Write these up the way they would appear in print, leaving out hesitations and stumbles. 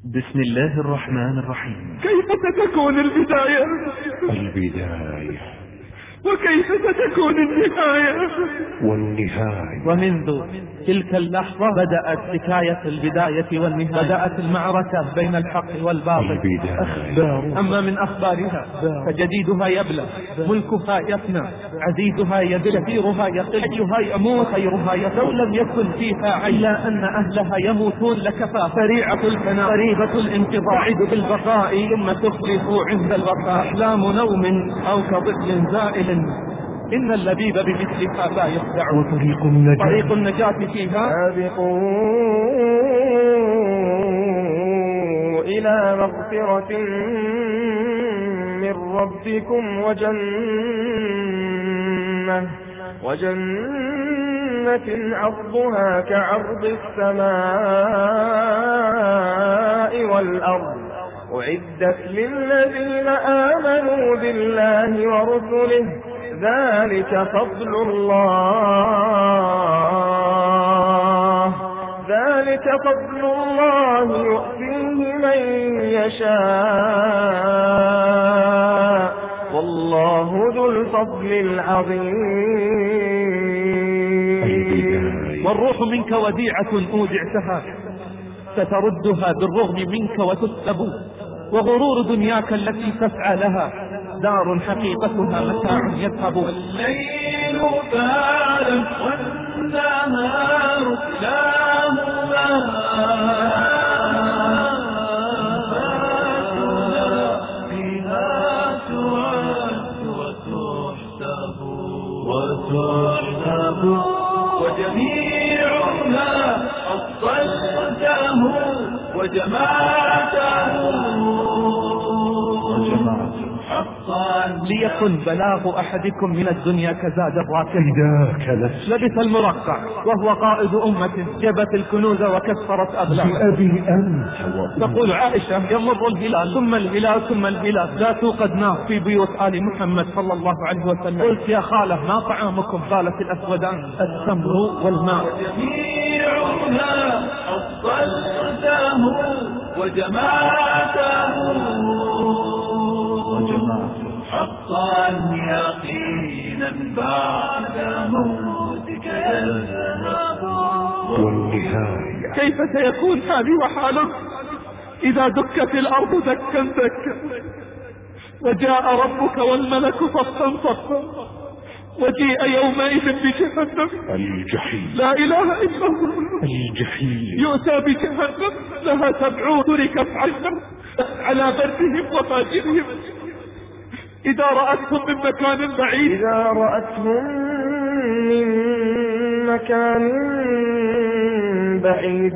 بسم الله الرحمن الرحيم. كيف ستكون البداية وكيف ستكون النهاية ومنذ تلك اللحظة بدأت حكاية البداية والنهاية. بدأت المعركة بين الحق والباطل. أما من أخبارها فجديدها يبلى، ملكها يفنى، عزيزها يذل، كثيرها يقل، حيها يموت، خيرها يفنى. لو لم يكن فيها إلا أن أهلها يموتون لكفى. سريعة الفناء قريبة الانقضاء، تعد بالبقاء ثم تخلف عند الوفاء. أحلام نوم أو كظل زائل، إن اللبيب بمثلها لا يخدع. طريق النجاة فيها سابقوا إلى مغفرة من ربكم وجنة عرضها كعرض السماء والأرض، أعدت للذين آمنوا بالله ورسله، ذلك فضل الله يؤتيه من يشاء، والله ذو الفضل العظيم. والروح منك وديعة أودعتها، ستردها بالرغم منك وتسلب. وغرور دنياك التي تسعى لها دار حقيقتها متاع يذهب. الليل فارم والنهار كلاهما فيها تعد وتحسب وجميعها أصلته وجمعته ليكن بلاغ أحدكم من الدنيا كزاد الراكب لبث المرقع وهو قائد أمة، جبت الكنوز وكسرت أغلام. تقول عائشة يمر الهلال ثم الهلال ثم الهلال، لا توقد نار في بيوت آل محمد صلى الله عليه وسلم. قلت يا خالة ما طعامكم؟ قالت الأسودان التمر والماء. جميعها أصلته وجمعته حقا يقينا بعد موتك يذهب. والنهاية كيف سيكون حالي وحالك إذا دكت الأرض دكا دكا، وجاء ربك والملك صفا صفا، وجيء يومئذ بجهنم الجحيم، لا إله إلا هو الجحيم. يؤتى بجهنم لها 70 تركت على برهم وفاجرهم، إذا رأتهم من مكان بعيد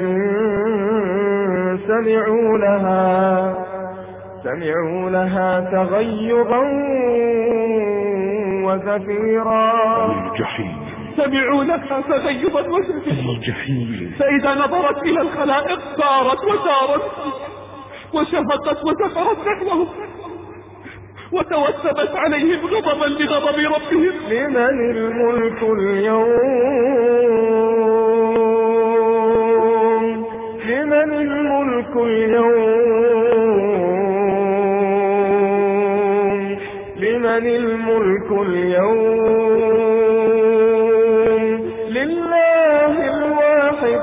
سمعوا لها تغيظا وزفيرا. الجحيم، سمعوا لها تغيظا وزفيرا. الجحيم. فإذا نظرت إلى الخلائق سارت وشهقت وسفرت نحوهم وتوسبت عليهم غضبا لغضب ربهم. لمن الملك اليوم لمن الملك اليوم لله الواحد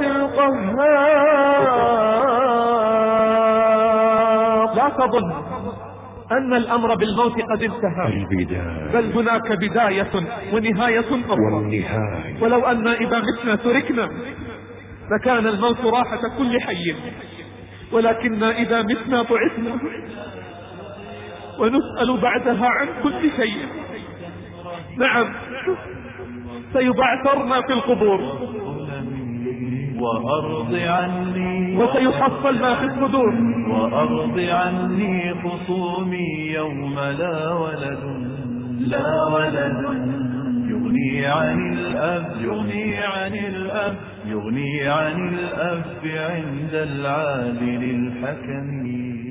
القهار. لا تظن أن الأمر بالموت قد انتهى، بل هناك بداية ونهاية أخرى. ولو أن إذا متنا تركنا فكان الموت راحة كل حي، ولكن إذا متنا بعثنا ونسأل بعدها عن كل شيء. نعم، سيبعثرنا في القبور وأرض عني وسيحصل ما في الصدور. وأرض عني خصومي يوم لا ولد يغني عن الأب عند العادل الحكم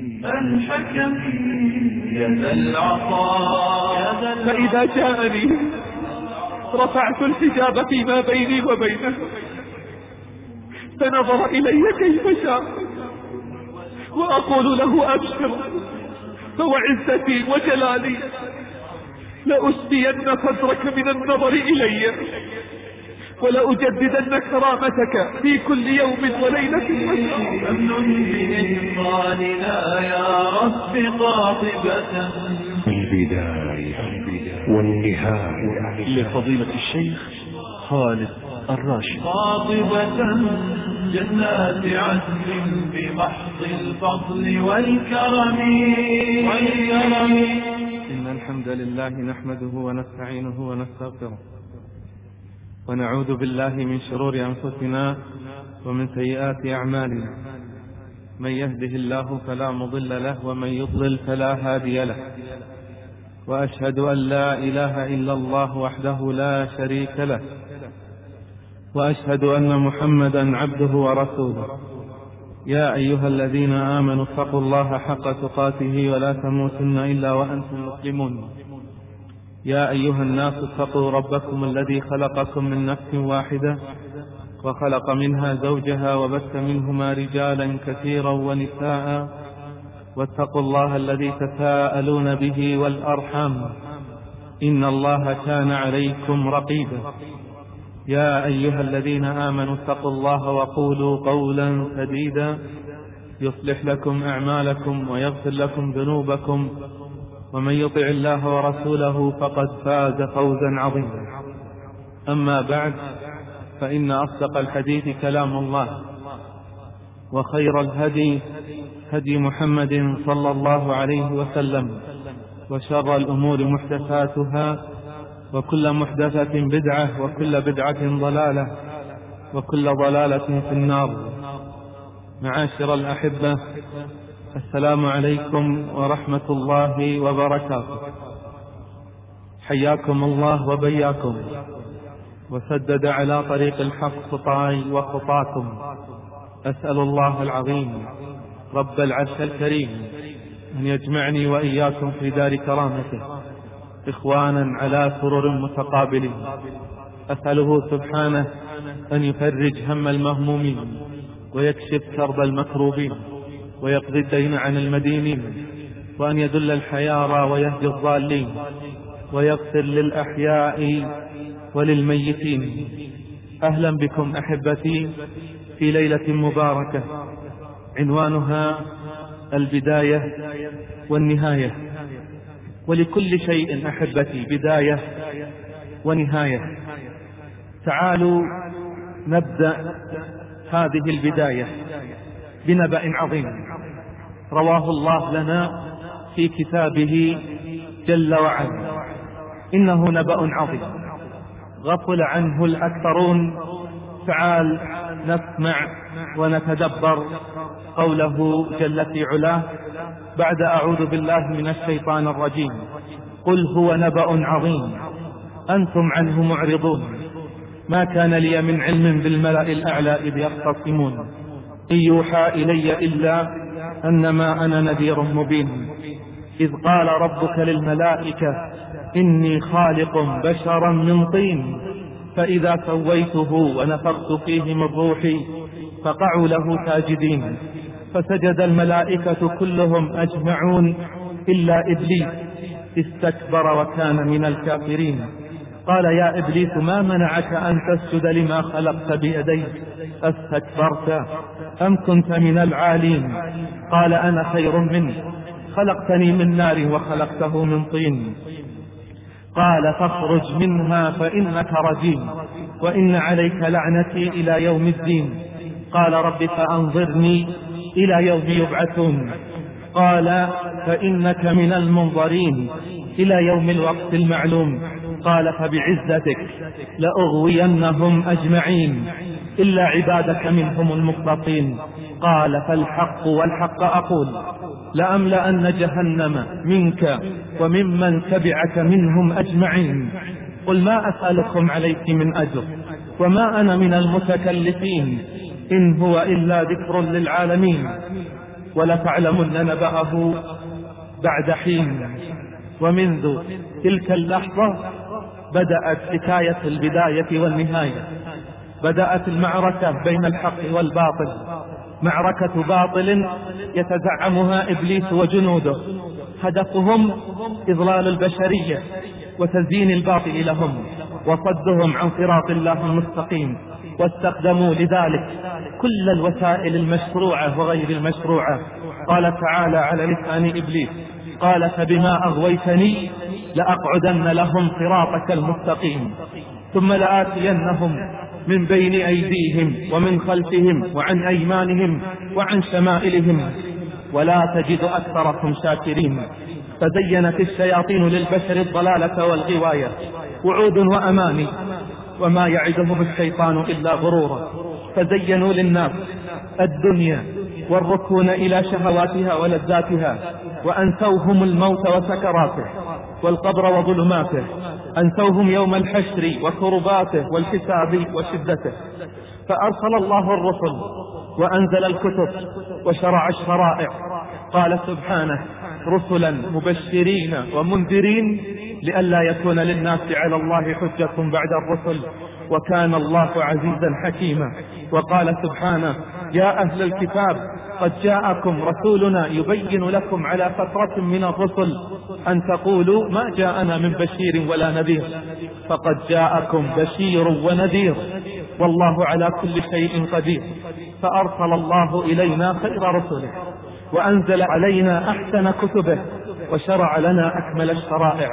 يد العطاء. فإذا جاءني رفعت الحجاب فيما بيني وبينه، فنظر إلي كيف شاء وأقول له أبشر، فوعزتي وجلالي لأسدين صدرك من النظر إلي، ولأجددن كرامتك في كل يوم وليلة وشهر. أمن بإحضاننا يا رب قاطبة البداية والنهاية لفضيلة الشيخ خالد الراشد. قاطبة جنات عدن بمحض الفضل والكرم. إن الحمد لله نحمده ونستعينه ونستغفره، ونعوذ بالله من شرور أنفسنا ومن سيئات أعمالنا. من يهده الله فلا مضل له، ومن يضلل فلا هادي له. وأشهد أن لا إله إلا الله وحده لا شريك له، وأشهد أن محمدا عبده ورسوله. يا أيها الذين آمنوا اتقوا الله حق تقاته ولا تموتن إلا وأنتم مسلمون. يا أيها الناس اتقوا ربكم الذي خلقكم من نفس واحدة، وخلق منها زوجها، وبث منهما رجالا كثيرا ونساء، واتقوا الله الذي تساءلون به والأرحام، إن الله كان عليكم رقيبا. يا أيها الذين آمنوا اتقوا الله وقولوا قولا سديدا يصلح لكم أعمالكم ويغفر لكم ذنوبكم، ومن يطع الله ورسوله فقد فاز فوزا عظيما. أما بعد، فإن أصدق الحديث كلام الله، وخير الهدي هدي محمد صلى الله عليه وسلم، وشر الأمور محدثاتها، وكل محدثة بدعة، وكل بدعة ضلالة، وكل ضلالة في النار. معاشر الأحبة، السلام عليكم ورحمة الله وبركاته. حياكم الله وبياكم، وسدد على طريق الحق خطاي وخطاكم. أسأل الله العظيم رب العرش الكريم أن يجمعني وإياكم في دار كرامته إخوانا على سرر متقابلين. أسأله سبحانه أن يفرج هم المهمومين، ويكشف كرب المكروبين، ويقضي الدين عن المدينين، وأن يدل الحيارى ويهدي الضالين، ويغفر للأحياء وللميتين. أهلا بكم أحبتي في ليلة مباركة عنوانها البداية والنهاية. ولكل شيء أحبتي بداية ونهاية. تعالوا نبدأ هذه البداية بنبأ عظيم رواه الله لنا في كتابه جل وعلا. إنه نبأ عظيم غفل عنه الأكثرون. تعال نسمع ونتدبر قوله جل في علاه بعد أعوذ بالله من الشيطان الرجيم: قل هو نبأ عظيم أنتم عنه معرضون، ما كان لي من علم بالملأ الأعلى إذ يختصمون، إن يوحى إلي إلا أنما أنا نذير مبين، إذ قال ربك للملائكة إني خالق بشرا من طين، فإذا سويته ونفخت فيه من روحي فقعوا له ساجدين، فسجد الملائكة كلهم أجمعون إلا إبليس استكبر وكان من الكافرين. قال يا إبليس ما منعك أن تسجد لما خلقت بيديك، أستكبرت أم كنت من العالين؟ قال أنا خير منه، خلقتني من نار وخلقته من طين. قال فاخرج منها فإنك رجيم وإن عليك لعنتي إلى يوم الدين. قال رب فأنظرني إلى يوم يبعثون. قال فإنك من المنظرين إلى يوم الوقت المعلوم. قال فبعزتك لأغوينهم أجمعين إلا عبادك منهم المخلصين. قال فالحق والحق أقول لأملأن جهنم منك وممن تبعك منهم أجمعين. قل ما أسألكم عليه من أجر وما أنا من المتكلفين، إن هو إلا ذكر للعالمين. ولتعلمن نبأه بعد حين. ومنذ تلك اللحظة بدأت حكاية البداية والنهاية. بدأت المعركة بين الحق والباطل معركة باطل يتزعمها إبليس وجنوده، هدفهم إضلال البشرية وتزيين الباطل لهم وصدهم عن صراط الله المستقيم، واستخدموا لذلك كل الوسائل المشروعة وغير المشروعة. قال تعالى على لسان إبليس: قال فبما أغويتني لأقعدن لهم صراطك المستقيم ثم لآتينهم من بين أيديهم ومن خلفهم وعن أيمانهم وعن شمائلهم ولا تجد أكثرهم شاكرين. فزينت الشياطين للبشر الضلالة والغواية، وعود وأماني، وما يعدهم الشيطان إلا غرورا. فزينوا للناس الدنيا والركون إلى شهواتها ولذاتها، وأنسوهم الموت وسكراته والقبر وظلماته، أنسوهم يوم الحشر وكرباته والحساب وشدته. فأرسل الله الرسل وأنزل الكتب وشرع الشرائع. قال سبحانه: رسلا مبشرين ومنذرين لئلا يكون للناس على الله حجة بعد الرسل، وكان الله عزيزا حكيما. وقال سبحانه: يا أهل الكتاب قد جاءكم رسولنا يبين لكم على فترة من الرسل أن تقولوا ما جاءنا من بشير ولا نذير، فقد جاءكم بشير ونذير والله على كل شيء قدير. فأرسل الله إلينا خير رسله وأنزل علينا أحسن كتبه وشرع لنا أكمل الشرائع.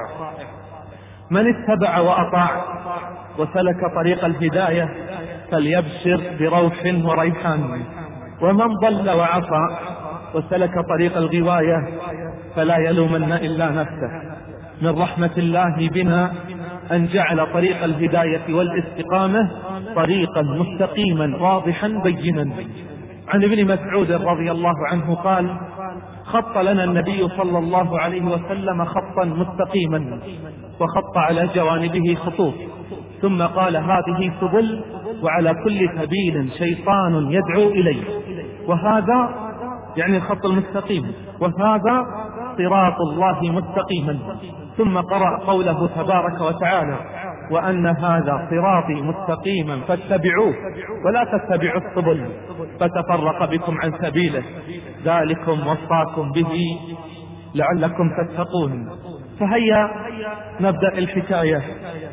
من اتبع وأطاع وسلك طريق الهداية فليبشر بروح وريحان، ومن ضل وعصى وسلك طريق الغواية فلا يلومن إلا نفسه. من رحمة الله بنا أن جعل طريق الهداية والاستقامة طريقا مستقيما واضحا بينا. عن ابن مسعود رضي الله عنه قال: خط لنا النبي صلى الله عليه وسلم خطا مستقيما وخط على جوانبه خطوط، ثم قال: هذه سبل وعلى كل سبيل شيطان يدعو إليه، وهذا يعني الخط المستقيم، وهذا صراط الله مستقيما. ثم قرأ قوله تبارك وتعالى: وأن هذا صراطي مستقيما فاتبعوه ولا تتبعوا السبل فتفرق بكم عن سبيله ذلكم وصاكم به لعلكم تتقون. فهيا نبدأ الحكاية،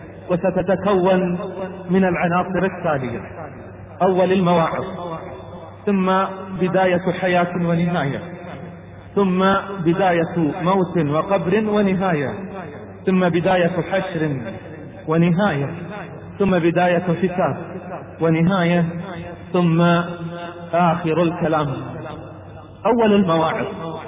وستتكون من العناصر التالية: أول المواعظ، ثم بداية حياة ونهاية، ثم بداية موت وقبر ونهاية، ثم بداية حشر ونهاية، ثم بداية حساب ونهاية، ثم آخر الكلام. أول المواعظ: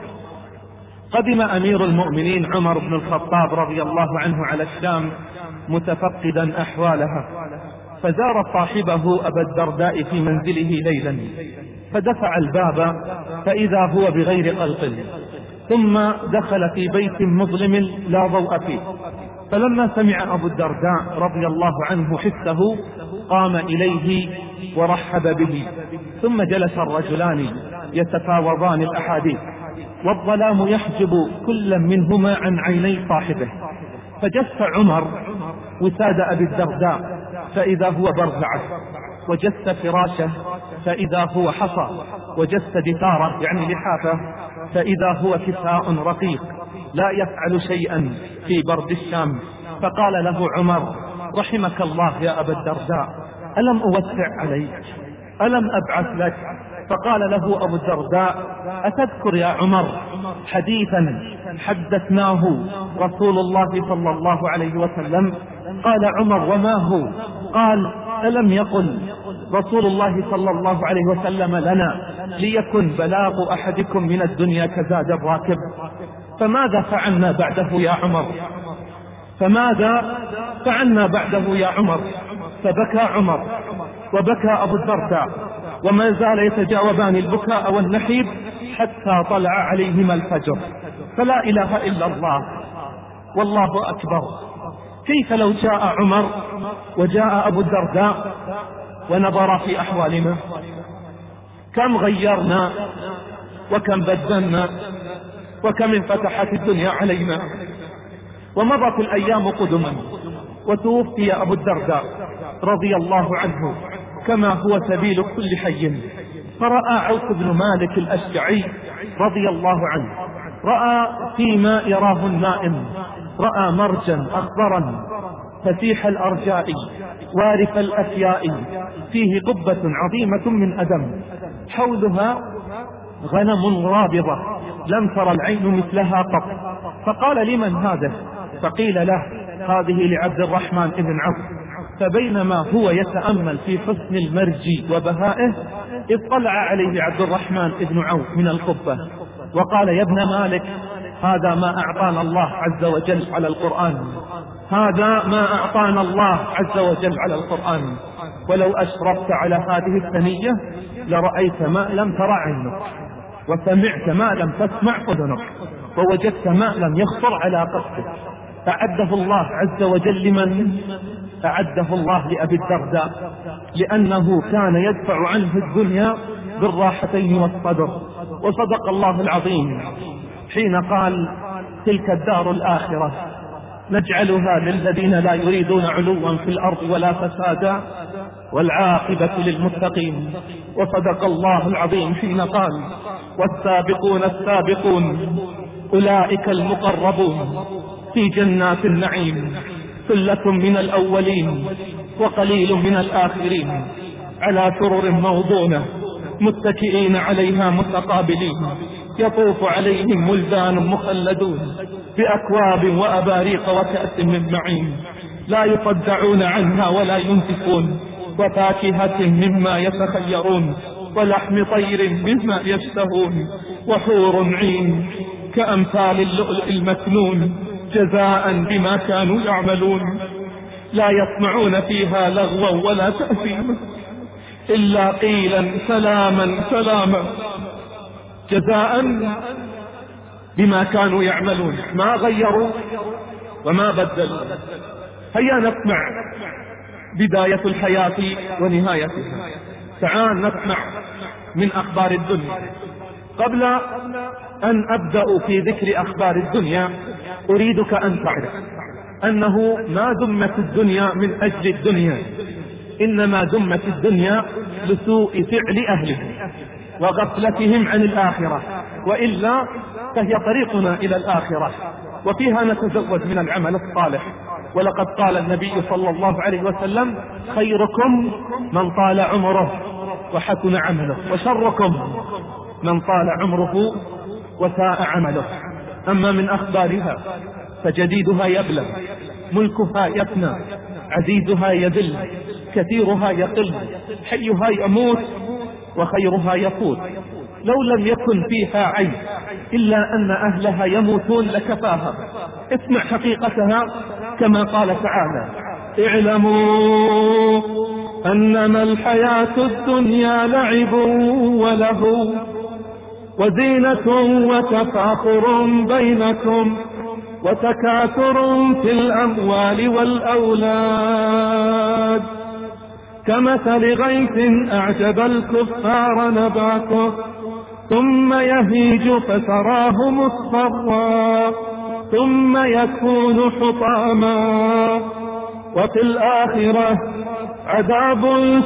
قدم أمير المؤمنين عمر بن الخطاب رضي الله عنه على الشام متفقدا أحوالها، فزار صاحبه أبا الدرداء في منزله ليلا، فدفع الباب فإذا هو بغير قلق، ثم دخل في بيت مظلم لا ضوء فيه. فلما سمع أبو الدرداء رضي الله عنه حسه قام إليه ورحب به، ثم جلس الرجلان يتفاوضان الأحاديث، والظلام يحجب كل منهما عن عيني صاحبه. فجس عمر وساد أبي الدرداء فإذا هو برزعه، وجس فراشه فإذا هو حصى، وجس دثاره يعني لحافه فإذا هو كساء رقيق لا يفعل شيئا في برد الشام. فقال له عمر: رحمك الله يا أبا الدرداء، ألم أوسع عليك؟ ألم أبعث لك؟ فقال له أبو الدرداء: أتذكر يا عمر حديثا حدثناه رسول الله صلى الله عليه وسلم؟ قال عمر: وما هو؟ قال: ألم يقل رسول الله صلى الله عليه وسلم لنا: ليكن بلاغ أحدكم من الدنيا كزاد الراكب؟ فماذا فعلنا بعده يا عمر؟ فماذا فعلنا بعده يا عمر؟ فبكى عمر وبكى أبو الدرداء، وما زال يتجاوبان البكاء والنحيب حتى طلع عليهما الفجر. فلا إله إلا الله والله أكبر. كيف لو جاء عمر وجاء أبو الدرداء ونظر في أحوالنا؟ كم غيرنا وكم بدلنا وكم انفتحت الدنيا علينا، ومضت الأيام قدما، وتوفي أبو الدرداء رضي الله عنه كما هو سبيل كل حي. فرأى عوف بن مالك الأشجعي رضي الله عنه، رأى فيما يراه النائم، رأى مرجا أخضرا فسيح الأرجاء وارف الأفياء فيه قبة عظيمة من أدم، حولها غنم رابضة لم تر العين مثلها قط. فقال لمن هذا؟ فقيل له هذه لعبد الرحمن بن عوف. فبينما هو يتأمل في حسن المرج وبهائه اطلع عليه عبد الرحمن بن عوف من القبة وقال يا ابن مالك هذا ما أعطانا الله عز وجل على القرآن، هذا ما أعطانا الله عز وجل على القرآن، ولو أشرفت على هذه الثنية لرأيت ما لم ترى عينك، وسمعت ما لم تسمع أذنك، ووجدت ما لم يخطر على قلبك. أعده الله عز وجل لمن؟ أعده الله لأبي الدرداء، لأنه كان يدفع عنه الدنيا بالراحتين والصدر. وصدق الله العظيم حين قال تلك الدار الآخرة نجعلها للذين لا يريدون علوا في الأرض ولا فسادا والعاقبة للمتقين. وصدق الله العظيم حين قال والسابقون السابقون أولئك المقربون في جنات النعيم ثلة من الأولين وقليل من الآخرين على سرر موضونة متكئين عليها متقابلين يطوف عليهم ولدان مخلدون بأكواب وأباريق وكأس من معين لا يصدعون عنها ولا ينزفون وفاكهة مما يتخيرون ولحم طير مما يشتهون وحور عين كأمثال اللؤلؤ المكنون جزاء بما كانوا يعملون لا يسمعون فيها لغوا ولا تأثيما إلا قيلا سلاما سلاما جزاء بما كانوا يعملون. ما غيروا وما بدلوا. هيا نسمع بداية الحياة ونهايتها. تعال نسمع من أخبار الدنيا. قبل أن أبدأ في ذكر أخبار الدنيا أريدك أن تعرف أنه ما دمت الدنيا من أجل الدنيا، إنما دمت الدنيا لسوء فعل أهلها وغفلتهم عن الآخرة، وإلا فهي طريقنا إلى الآخرة وفيها نتزود من العمل الصالح. ولقد قال النبي صلى الله عليه وسلم خيركم من طال عمره وحسن عمله وشركم من طال عمره وساء عمله. أما من أخبارها فجديدها يبلى، ملكها يفنى، عزيزها يذل، كثيرها يقل، حيها يموت وخيرها يفوت. لو لم يكن فيها عيب إلا أن أهلها يموتون لكفاها. اسمع حقيقتها كما قال تعالى اعلموا أنما الحياة الدنيا لعب وله وزينة وتفاخر بينكم وتكاثر في الأموال والأولاد كمثل غيث أعجب الكفار نباته ثم يهيج فتراه مصفرا ثم يكون حطاما وفي الآخرة عذاب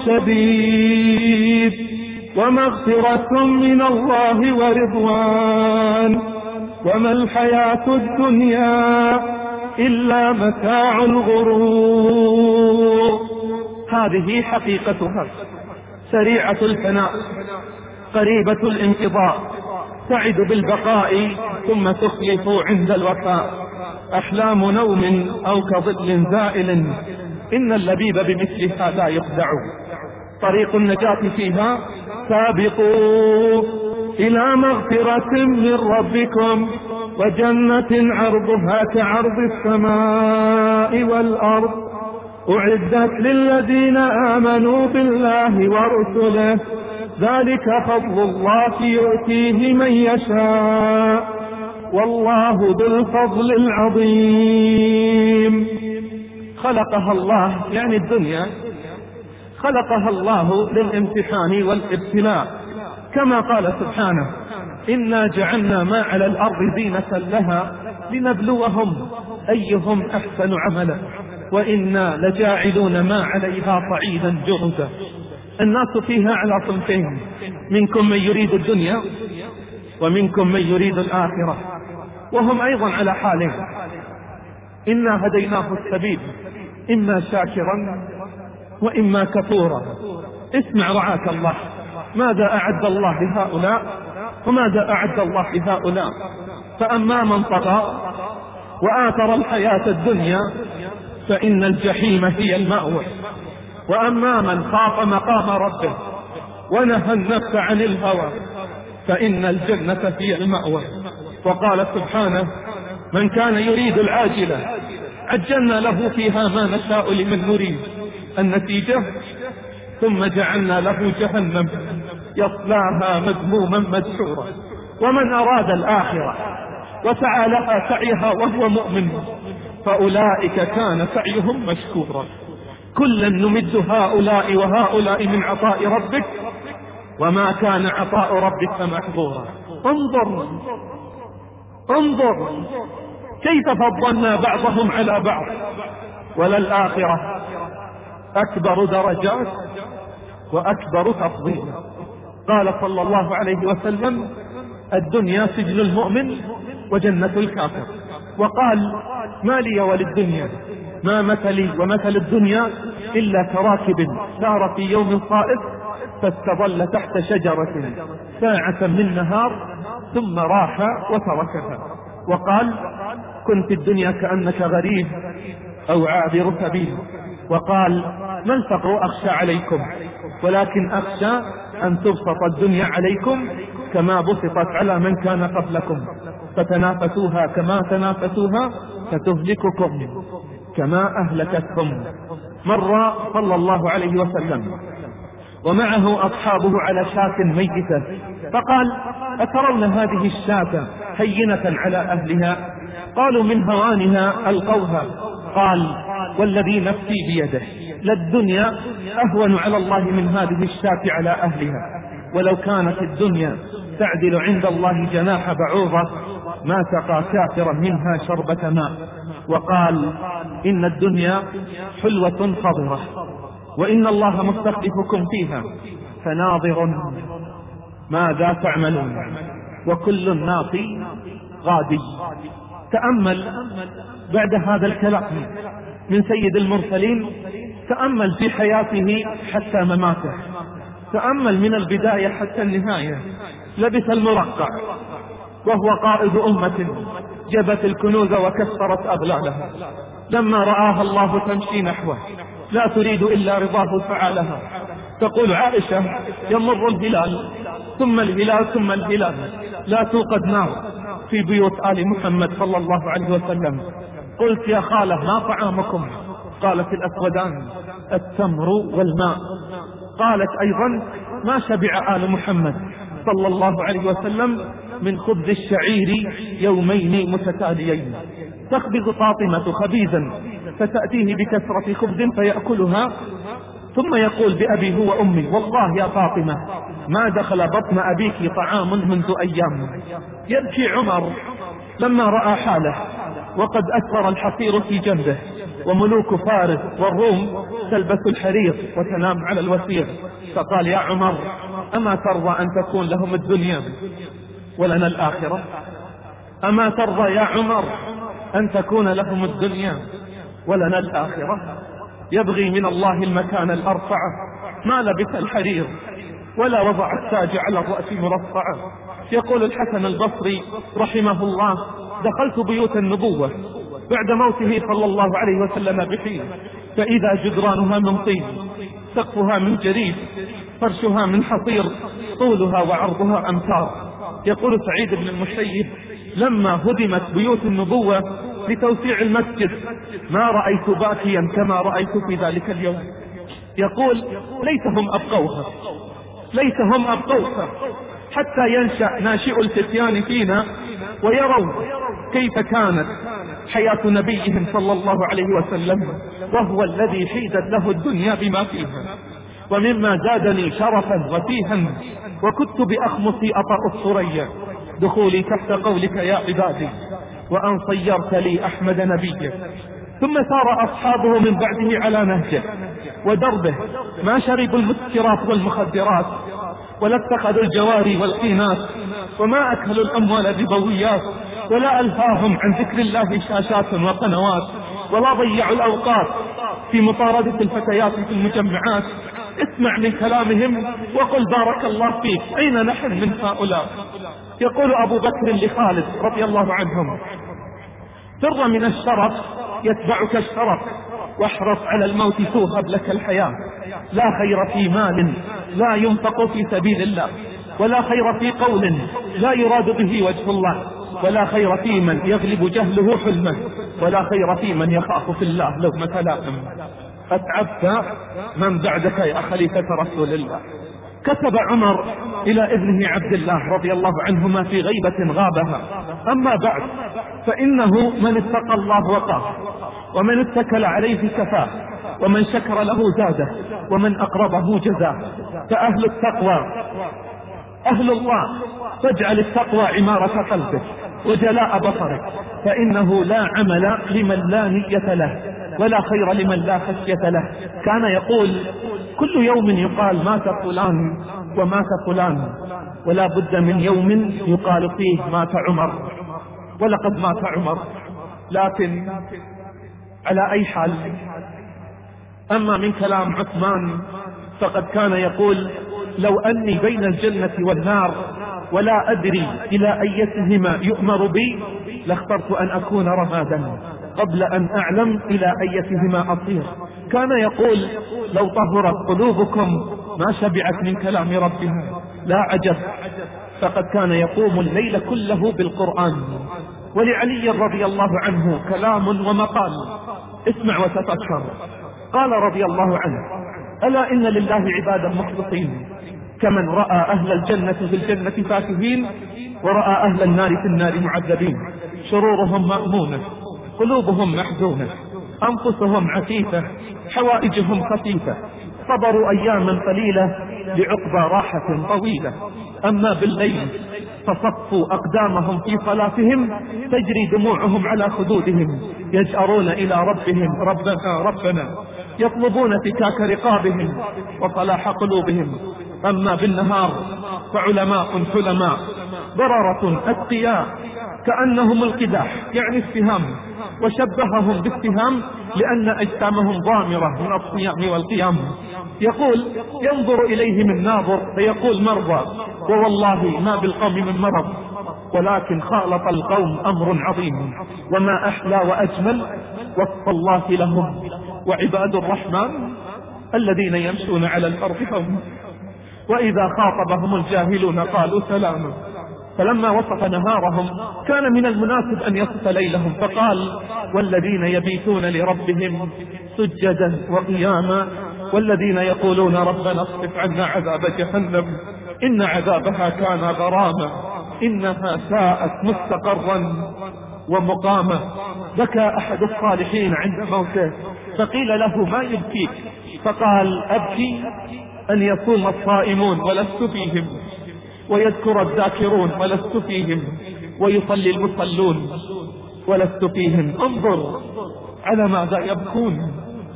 شديد ومغفرة من الله ورضوان وما الحياة الدنيا إلا متاع الغرور. هذه حقيقتها، سريعة الفناء قريبة الانقضاء، تعد بالبقاء ثم تخلف عند الوفاء، أحلام نوم أو كظل زائل إن اللبيب بمثلها لا يخدع. طريق النجاة فيها سابقوا إلى مغفرة من ربكم وجنة عرضها كعرض السماء والأرض أعدت للذين آمنوا بالله ورسله ذلك فضل الله يؤتيه من يشاء والله ذو الفضل العظيم. خلقها الله يعني الدنيا خلقها الله للامتحان والابتلاء، كما قال سبحانه إنا جعلنا ما على الأرض زينة لها لنبلوهم أيهم أحسن عملا وإنا لجاعلون ما عليها صعيدا جرزا. الناس فيها على صنفين، منكم من يريد الدنيا ومنكم من يريد الآخرة، وهم أيضا على حالين. إنا هديناه السبيل إما شاكرا وإما كفورا. اسمع رعاك الله ماذا أعد الله لهؤلاء وماذا أعد الله لهؤلاء. فأما من طغى وآثر الحياة الدنيا فإن الجحيم هي المأوى، وأما من خاف مقام ربه ونهى النفس عن الهوى فإن الجنة هي المأوى. وقال سبحانه من كان يريد العاجلة عجلنا له فيها ما نشاء لمن نريد. النتيجة ثم جعلنا له جهنم يصلاها مذموما مدحورا. ومن أراد الآخرة وسعى لها سعيها وهو مؤمن فأولئك كان سعيهم مشكورا. كلا نمد هؤلاء وهؤلاء من عطاء ربك وما كان عطاء ربك محظورا. انظر كيف فضلنا بعضهم على بعض، وللآخرة أكبر درجات وأكبر تفضيلا. قال صلى الله عليه وسلم الدنيا سجن المؤمن وجنة الكافر. وقال ما لي وللدنيا ما مثلي ومثل الدنيا إلا كراكب سار في يوم صائف فاستظل تحت شجرة ساعة من نهار ثم راح وتركها. وقال كن في الدنيا كأنك غريب أو عابر سبيل. وقال ما الفقر أخشى عليكم ولكن أخشى أن تبسط الدنيا عليكم كما بسطت على من كان قبلكم فتنافسوها كما تنافسوها فتهلككم كما أهلكتهم. مر صلى الله عليه وسلم ومعه أصحابه على شاة ميتة فقال أترون هذه الشاة هينة على أهلها؟ قالوا من هوانها ألقوها. قال والذي نفسي بيده للدنيا أهون على الله من هذه الشاة على أهلها، ولو كانت الدنيا تعدل عند الله جناح بعوضة ما سقى كافرا منها شربة ماء. وقال إن الدنيا حلوة خضرة وإن الله مستخلفكم فيها فناظر ماذا تعملون وكل الناس غادي. تأمل بعد هذا الكلام من سيد المرسلين، تأمل في حياته حتى مماته، تأمل من البداية حتى النهاية. لبس المرقع وهو قائد أمة جبت الكنوز وكسرت أغلالها. لما رآها الله تمشي نحوه لا تريد إلا رضاه فعلها. تقول عائشة يمر الهلال ثم الهلال ثم الهلال لا توقد نار في بيوت آل محمد صلى الله عليه وسلم. قلت يا خالة ما طعامكم؟ قالت الأسودان التمر والماء. قالت أيضا ما شبع آل محمد صلى الله عليه وسلم من خبز الشعير يومين متتاليين. تخبز فاطمة خبيزا فتأتيه بكثرة خبز فيأكلها ثم يقول بأبي هو أمي والله يا فاطمة ما دخل بطن أبيك طعام منذ أيام. يبكي عمر لما رأى حاله وقد أكبر الحصير في جنبه وملوك فارس والروم تلبس الحرير وتنام على الوسير، فقال يا عمر أما ترضى أن تكون لهم الدنيا ولنا الآخرة؟ أما ترضى يا عمر أن تكون لهم الدنيا ولنا الآخرة؟ يبغي من الله المكان الأرفع، ما لبس الحرير ولا وضع التاج على الرأس مرفعا. يقول الحسن البصري رحمه الله دخلت بيوت النبوة بعد موته صلى الله عليه وسلم بحين فإذا جدرانها من طين سقفها من جريد فرشها من حصير طولها وعرضها أمتار. يقول سعيد بن المسيب لما هدمت بيوت النبوة لتوسيع المسجد ما رأيت باكيا كما رأيت في ذلك اليوم. يقول ليتهم أبقوها حتى ينشأ ناشئ الفتيان فينا ويروا كيف كانت حياة نبيهم صلى الله عليه وسلم وهو الذي حيدت له الدنيا بما فيها. ومما زادني شرفا وفيها وكنت بأخمصي أطأ الثريا دخولي تحت قولك يا عبادي وأن صيرت لي أحمد نبيا. ثم سار أصحابه من بعده على نهجه ودربه ما شربوا المسكرات والمخدرات، ولا اتخذوا الجواري والقينات، وما أكلوا الأموال بضويات، ولا ألهاهم عن ذكر الله شاشات وقنوات، ولا ضيعوا الأوقات في مطاردة الفتيات في المجمعات. اسمع من كلامهم وقل بارك الله فيك، أين نحن من هؤلاء؟ يقول أبو بكر لخالد رضي الله عنهم: فر من الشرف يتبعك الشرف، واحرص على الموت توهب لك الحياة. لا خير في مال لا ينفق في سبيل الله، ولا خير في قول لا يراد به وجه الله، ولا خير في من يغلب جهله حلمه، ولا خير في من يخاف في الله لومة لائم. أتعبت من بعدك يا خليفة رسول الله. كتب عمر إلى ابنه عبد الله رضي الله عنهما في غيبة غابها: أما بعد، فإنه من اتقى الله وقاه، ومن اتكل عليه كفاه، ومن شكر له زاده، ومن أقربه جزاه. فأهل التقوى أهل الله، فاجعل التقوى عمارة قلبك وجلاء بصرك، فإنه لا عمل لمن لا نية له، ولا خير لمن لا خشية له. كان يقول: كل يوم يقال مات فلان ومات فلان، ولا بد من يوم يقال فيه مات عمر، ولقد مات عمر. لكن على أي حال، أما من كلام عثمان فقد كان يقول: لو أني بين الجنة والنار ولا أدري إلى أيتهما يؤمر بي لاخترت أن أكون رمادا قبل أن أعلم إلى أيتهما أصير. كان يقول: لو طهرت قلوبكم ما شبعت من كلام ربها. لا عجب، فقد كان يقوم الليل كله بالقرآن. ولعلي رضي الله عنه كلام ومقال، اسمع وتفكر. قال رضي الله عنه: ألا إن لله عبادا مخلصين، كمن رأى أهل الجنة في الجنة فاكهين، ورأى أهل النار في النار معذبين. شرورهم مأمونة، قلوبهم محزونة، أنفسهم عفيفة، حوائجهم خفيفة، صبروا أياما قليلة لعقبى راحة طويلة. أما بالليل فصفوا أقدامهم في صلاتهم، تجري دموعهم على خدودهم، يجأرون إلى ربهم: ربنا ربنا، يطلبون فكاك رقابهم وصلاح قلوبهم. أما بالنهار فعلماء حلماء، بررة أتقياء، كأنهم القداح يعني السهام، وشبههم بالسهام لأن أجسامهم ضامرة من الصيام والقيام. يقول: ينظر إليهم الناظر فيقول: مرضى، ووالله ما بالقوم من مرض، ولكن خالط القوم أمر عظيم، وما أحلى وأجمل وصف الله لهم. وعباد الرحمن الذين يمشون على الأرض هونا، وإذا خاطبهم الجاهلون قالوا سلاما. فلما وصف نهارهم كان من المناسب أن يصف ليلهم، فقال: والذين يبيتون لربهم سجدا وقياما، والذين يقولون ربنا اصرف عنا عذاب جهنم إن عذابها كان غراما إنها ساءت مستقرا ومقاما. بكى أحد الصالحين عند موته، فقيل له: ما يبكيك؟ فقال: أبكي أن يصوم الصائمون ولست فيهم، ويذكر الذاكرون ولست فيهم، ويصلي المصلون ولست فيهم. انظر على ماذا يبكون.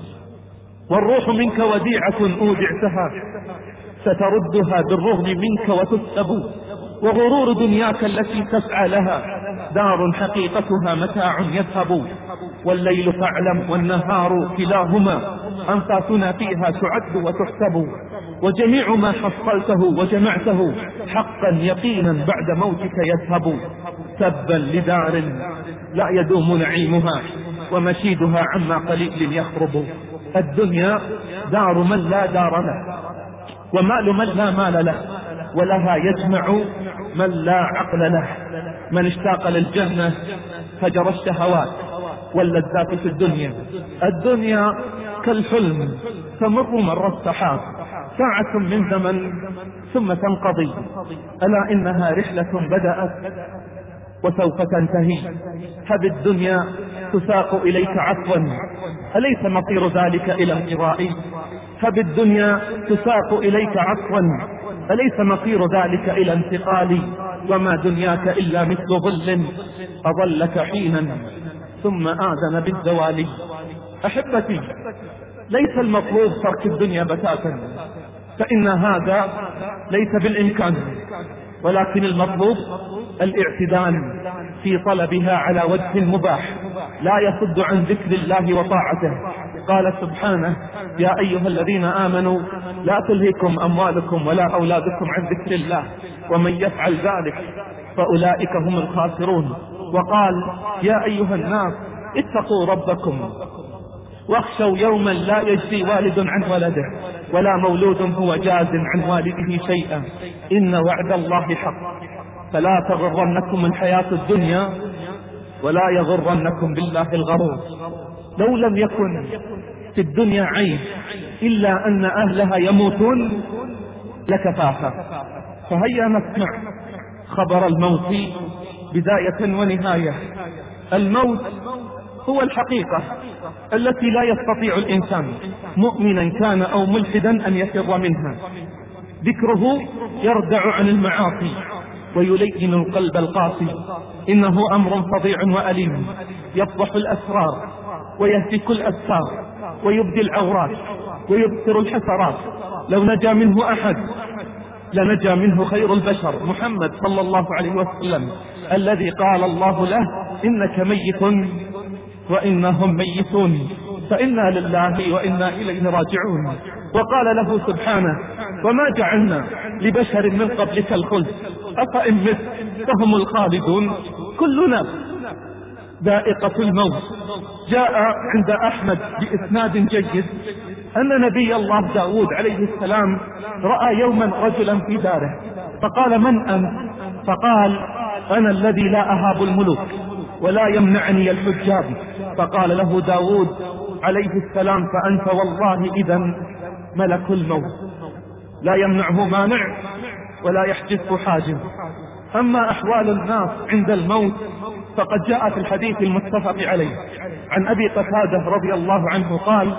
والروح منك وديعة أودعتها، ستردها بالرغم منك وتسلب، وغرور دنياك التي تسعى لها دار حقيقتها متاع يذهب. والليل فاعلم والنهار كلاهما أنفاسنا فيها تعد وتحسب، وجميع ما حصلته وجمعته حقا يقينا بعد موتك يذهب. تبا لدار لا يدوم نعيمها، ومشيدها عما قليل يخرب. الدنيا دار من لا دار له، ومال من لا مال له، ولها يجمع من لا عقل له. من اشتاق للجنة فجر الشهوات واللذات في الدنيا. الدنيا كالحلم تمر مر السحاب، ساعة من زمن ثم تنقضي. ألا إنها رحلة بدأت وسوف تنتهي. هب الدنيا تساق إليك عفوا، أليس مصير ذلك إلى انقضاء؟ هب الدنيا تساق إليك عفوا، أليس مصير ذلك إلى انتقال؟ وما دنياك إلا مثل ظل أظلك حينا ثم آذن بالزوال. أحبتي، ليس المطلوب ترك الدنيا بتاتا، فإن هذا ليس بالإمكان، ولكن المطلوب الاعتدال في طلبها على وجه مباح لا يصد عن ذكر الله وطاعته. قال سبحانه: يا أيها الذين آمنوا لا تلهكم أموالكم ولا أولادكم عن ذكر الله ومن يفعل ذلك فأولئك هم الخاسرون. وقال: يا أيها الناس اتقوا ربكم واخشوا يوما لا يجزي والد عن ولده ولا مولود هو جاز عن والده شيئا إن وعد الله حق فلا تغرنكم الحياة الدنيا ولا يغرنكم بالله الغرور. لو لم يكن في الدنيا عيب إلا أن أهلها يموتون لكفاها. فهيا نسمع خبر الموت بداية ونهاية. الموت هو الحقيقة التي لا يستطيع الإنسان مؤمنا كان أو ملحدا أن يفر منها. ذكره يردع عن المعاصي ويلين القلب القاسي. إنه أمر فظيع وأليم يفضح الأسرار ويهتك الأستار ويبدي العورات ويبصر الحسرات. لو نجا منه أحد لنجا منه خير البشر محمد صلى الله عليه وسلم، الذي قال الله له: إنك ميت وإنهم ميتون فإنا لله وإنا إليه راجعون. وقال له سبحانه: وما جعلنا لبشر من قبلك الخلد أفإن مت فهم الخالدون كل نفس ذائقة الموت. جاء عند أحمد بإسناد جيد أن نبي الله داود عليه السلام رأى يوما رجلا في داره فقال: من أنت؟ فقال: أنا الذي لا أهاب الملوك ولا يمنعني الحجاب. فقال له داود عليه السلام: فأنت والله إذا ملك الموت لا يمنعه مانع ولا يحجزه حاجز. أما أحوال الناس عند الموت فقد جاء في الحديث المتفق عليه عن أبي قتادة رضي الله عنه قال: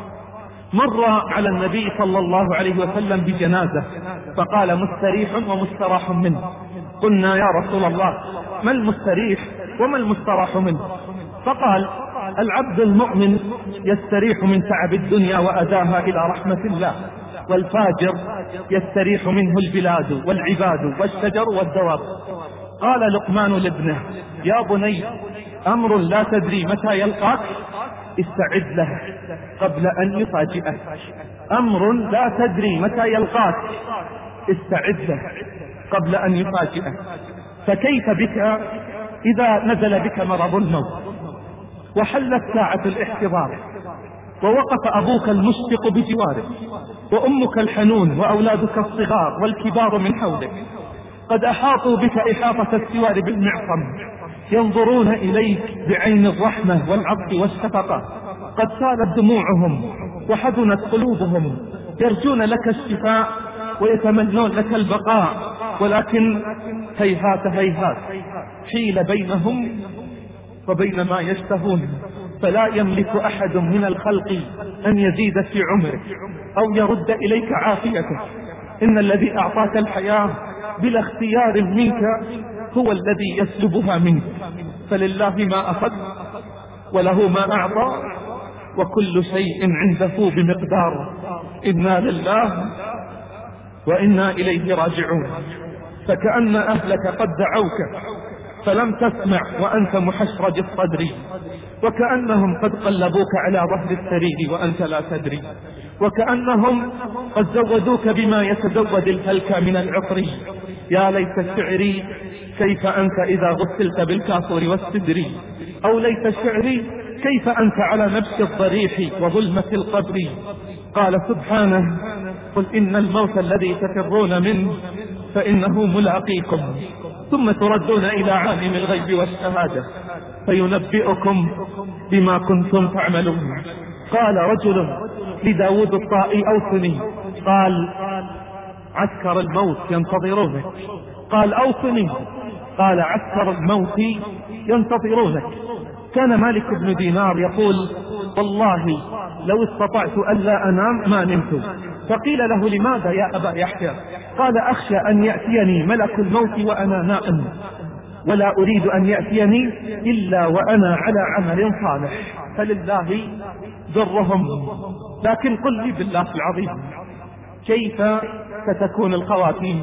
مر على النبي صلى الله عليه وسلم بجنازة فقال: مستريح ومستراح منه. قلنا: يا رسول الله ما المستريح وما المستراح منه؟ فقال: العبد المؤمن يستريح من تعب الدنيا وأداها إلى رحمة الله، والفاجر يستريح منه البلاد والعباد والشجر والدواب. قال لقمان لابنه: يا بني أمر لا تدري متى يلقاك استعد له قبل أن يفاجئك. أمر لا تدري متى يلقاك استعد له قبل أن يفاجئك. فكيف بك إذا نزل بك مرض الموت وحلت ساعة الاحتضار ووقف أبوك المشفق بجوارك وأمك الحنون وأولادك الصغار والكبار من حولك قد أحاطوا بك إحاطة السوار بالمعصم ينظرون إليك بعين الرحمة والعطف والشفقة. قد سالت دموعهم وحزنت قلوبهم يرجون لك الشفاء ويتمنون لك البقاء، ولكن هيهات هيهات حيل بينهم وبين ما يشتهون. فلا يملك أحد من الخلق أن يزيد في عمرك أو يرد إليك عافيتك. إن الذي أعطاك الحياة بلا اختيار منك هو الذي يسلبها منك. فلله ما أخذ وله ما أعطى وكل شيء عنده بمقدار. إنا لله وإنا إليه راجعون. فكأن أهلك قد دعوك فلم تسمع وأنت محشرج الصدر، وكأنهم قد قلبوك على ظهر السرير وأنت لا تدري، وكأنهم قد زودوك بما يتزود الهلك من العطر. يا ليت شعري كيف أنت إذا غسلت بالكافور والسدر، أو ليت شعري كيف أنت على نبش الضريح وظلمة القبر. قال سبحانه: قل إن الموت الذي تفرون منه فإنه ملاقيكم ثم تردون إلى عالم الغيب والشهادة فينبئكم بما كنتم تعملون. قال رجل لداود الطائي: أوصني. قال: عسكر الموت ينتظرونك. قال: أوصني. قال: عسكر الموت ينتظرونك. كان مالك بن دينار يقول: والله لو استطعت ألا أنام ما نمت. فقيل له: لماذا يا أبا يحيى؟ قال: أخشى أن يأتيني ملك الموت وأنا نائم، ولا أريد أن يأتيني إلا وأنا على عمل صالح. فلله درهم لكن قل لي بالله العظيم كيف ستكون الخواتيم؟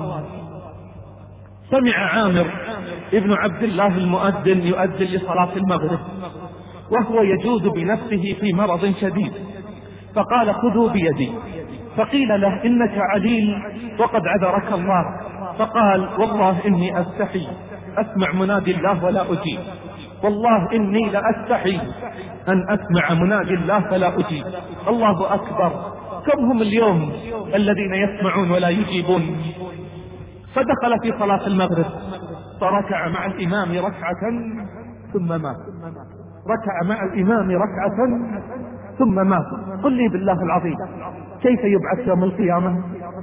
سمع عامر ابن عبد الله المؤذن يؤذن لصلاة المغرب وهو يجود بنفسه في مرض شديد، فقال خذوا بيدي، فقيل له إنك عليل وقد عذرك الله، فقال والله إني أستحي أسمع منادي الله ولا أجيب، والله إني لأستحي أن أسمع منادي الله فلا أجيب. الله أكبر، كم هم اليوم الذين يسمعون ولا يجيبون؟ فدخل في صلاة المغرب فركع مع الإمام ركعة ثم مات، ركع مع الإمام ركعة ثم مات. قل لي بالله العظيم كيف يبعث يوم القيامة؟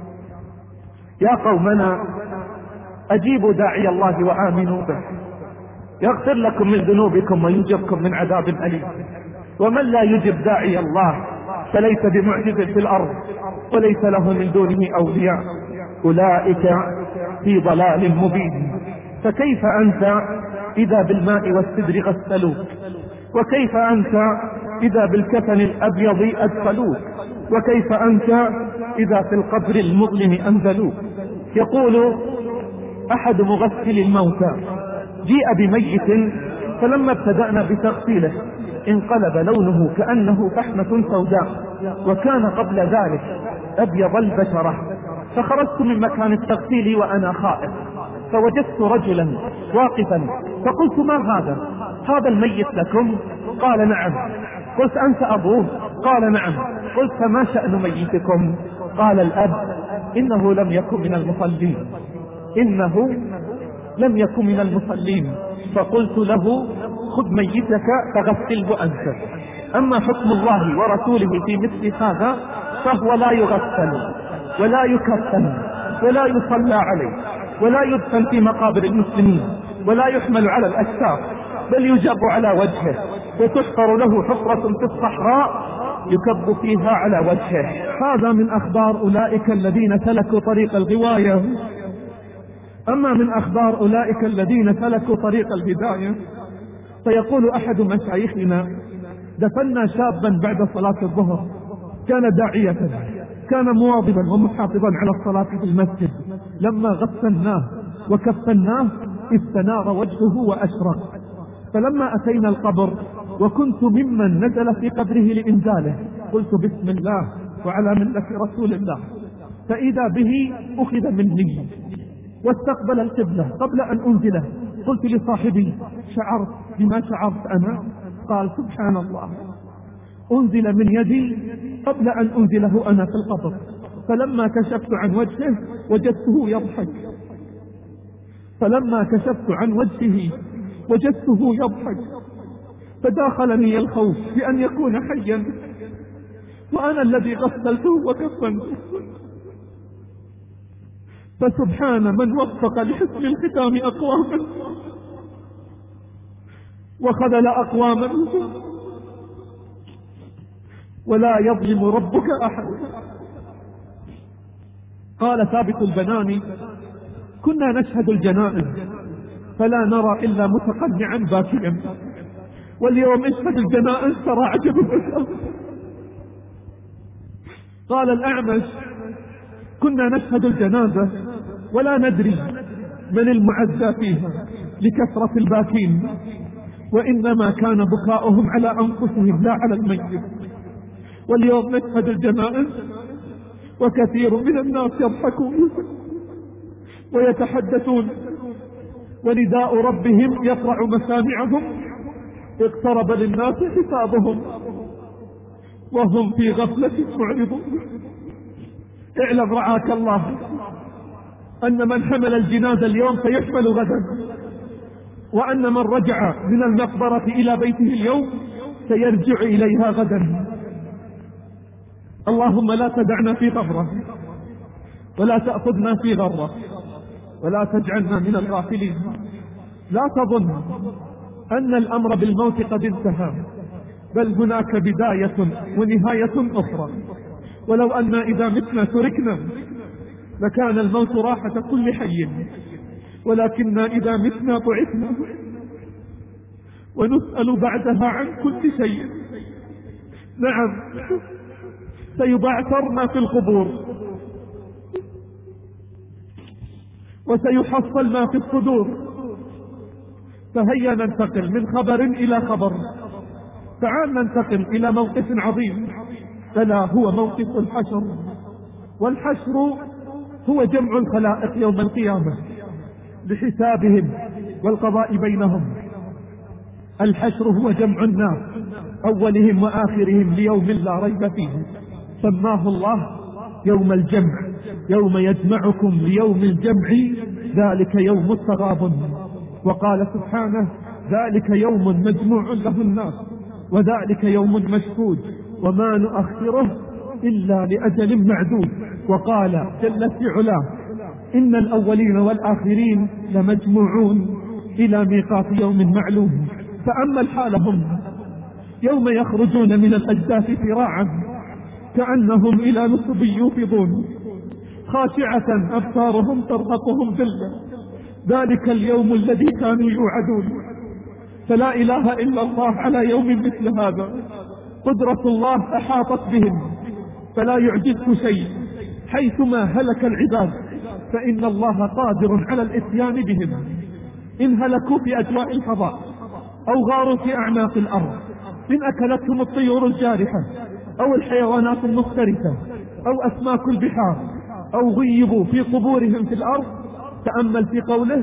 يا قومنا أجيبوا داعي الله وآمنوا به يغفر لكم من ذنوبكم وينجبكم من عذاب أليم. ومن لا يجب داعي الله فليس بمعجز في الأرض وليس له من دونه أولياء، أولئك في ضلال مبين. فكيف أنت إذا بالماء والسدر غسلوك؟ وكيف أنت إذا بالكفن الأبيض أدخلوك؟ وكيف أنت إذا في القبر المظلم أنزلوك؟ يقول أحد مغسل الموتى جيء بميت فلما ابتدأنا بتغسيله انقلب لونه كأنه فحمة سوداء، وكان قبل ذلك أبيض البشرة، فخرجت من مكان التغسيل وأنا خائف، فوجدت رجلا واقفا فقلت ما هذا؟ هذا الميت لكم؟ قال نعم. قلت أنت أبوه؟ قال نعم. قلت فما شأن ميتكم؟ قال الأب إنه لم يكن من المصلين، إنه لم يكن من المصلين. فقلت له خذ ميتك فغسله أنت، أما حكم الله ورسوله في مثل هذا فهو لا يغسل ولا يكفن ولا يصلى عليه ولا يدفن في مقابر المسلمين ولا يحمل على الأكتاف، بل يجاب على وجهه وتحفر له حفرة في الصحراء يكب فيها على وجهه. هذا من أخبار أولئك الذين سلكوا طريق الغواية. أما من أخبار أولئك الذين سلكوا طريق الهداية فيقول أحد مشايخنا دفنا شابا بعد صلاة الظهر، كان داعية، كان مواظبا ومحافظا على الصلاة في المسجد، لما غسلناه وكفناه استنار وجهه وأشرق. فلما أتينا القبر وكنت ممن نزل في قبره لإنزاله قلت بسم الله وعلى ملة رسول الله، فإذا به أخذ مني واستقبل القبلة قبل أن أنزله. قلت لصاحبي شعرت بما شعرت أنا؟ قال سبحان الله، أنزل من يدي قبل أن أنزله أنا في القبر، فلما كشفت عن وجهه وجدته يضحك، فلما كشفت عن وجهه وجدته يضحك، فداخلني الخوف بأن يكون حيا وأنا الذي غسلته وكفنته. فسبحان من وفق لحسن الختام أقواما وخذل أقواما، ولا يظلم ربك أحد. قال ثابت البناني كنا نشهد الجنائز فلا نرى إلا متقنعا باكيا، واليوم اشهد الجنائز ترى عجب البشر. قال الأعمش كنا نشهد الجنازة ولا ندري من المعزى فيها لكثرة الباكين، وإنما كان بكاؤهم على أنفسهم لا على الميت، واليوم نشهد الجنائز وكثير من الناس يضحكون ويتحدثون، ونداء ربهم يقرع مسامعهم، اقترب للناس حسابهم وهم في غفلة معرضون. اعلم رعاك الله أن من حمل الجنازة اليوم سيحمل غدا، وأن من رجع من المقبرة إلى بيته اليوم سيرجع إليها غدا. اللهم لا تدعنا في غفرة ولا تأخذنا في غرة ولا تجعلنا من الغافلين. لا تظن أن الأمر بالموت قد انتهى، بل هناك بداية ونهاية أخرى. ولو أن إذا متنا تركنا لكان الموت راحة كل حي، ولكننا إذا متنا بعثنا ونسأل بعدها عن كل شيء. نعم، سيبعثرن في القبور، وسيحصل ما في الصدور. فهيا ننتقل من خبر إلى خبر. تعال ننتقل إلى موقف عظيم، ألا هو موقف الحشر. والحشر هو جمع الخلائق يوم القيامة لحسابهم والقضاء بينهم. الحشر هو جمع الناس أولهم وآخرهم ليوم لا ريب فيه، سماه الله يوم الجمع، يوم يجمعكم ليوم الجمع ذلك يوم التغابن. وقال سبحانه ذلك يوم مجموع له الناس وذلك يوم مشهود وما نؤخره إلا لأجل معدود. وقال جل في علاه إن الأولين والآخرين لمجموعون إلى ميقات يوم معلوم. فأما حالهم يوم يخرجون من الأجداث سراعا كأنهم إلى نصب يوفضون، خاشعة أبصارهم ترهقهم ذلة، ذلك اليوم الذي كانوا يوعدون. فلا إله إلا الله على يوم مثل هذا. قدرة الله أحاطت بهم فلا يعجزه شيء، حيثما هلك العباد فإن الله قادر على الإتيان بهم. إن هلكوا في أجواء الفضاء أو غاروا في أعماق الأرض، إن أكلتهم الطيور الجارحة أو الحيوانات المفترسة أو أسماك البحار أو غيبوا في قبورهم في الأرض. تأمل في قوله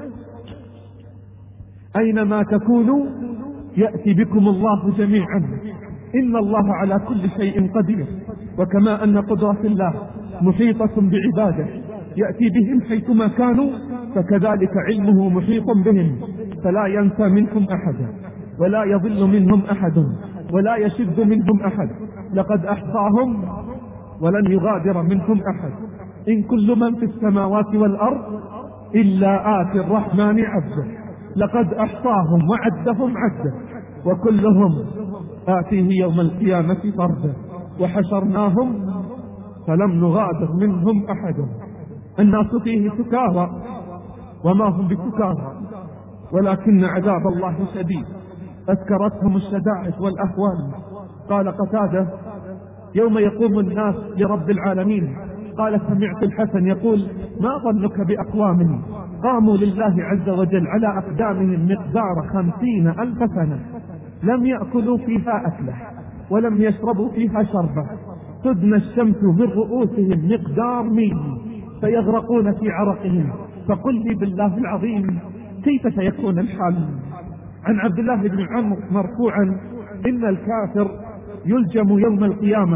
أينما تكونوا يأتي بكم الله جميعا إن الله على كل شيء قدير. وكما أن قدرة الله محيطة بعباده يأتي بهم حيثما كانوا، فكذلك علمه محيط بهم فلا ينسى منهم أحدا ولا يضل منهم أحد ولا يشذ منهم أحد. لقد أحصاهم ولن يغادر منهم أحد. إن كل من في السماوات والأرض إلا آتي الرحمن عبدا. لقد أحصاهم وعدهم عدا وكلهم آتيه يوم القيامة فردا. وحشرناهم فلم نغادر منهم أحدا. الناس فيه سكارى وما هم بسكارى ولكن عذاب الله شديد، أذكرتهم الشدائد والأهوال. قال قتادة يوم يقوم الناس لرب العالمين، قال سمعت الحسن يقول ما ظنك بأقوام قاموا لله عز وجل على أقدامهم مقدار 50,000 سنة لم يأكلوا فيها أكله ولم يشربوا فيها شربة، تدنى الشمس من رؤوسهم مقدار ميل فيغرقون في عرقهم. فقل لي بالله العظيم كيف سيكون الحال؟ عن عبد الله بن عمرو مرفوعا إن الكافر يلجم يوم القيامة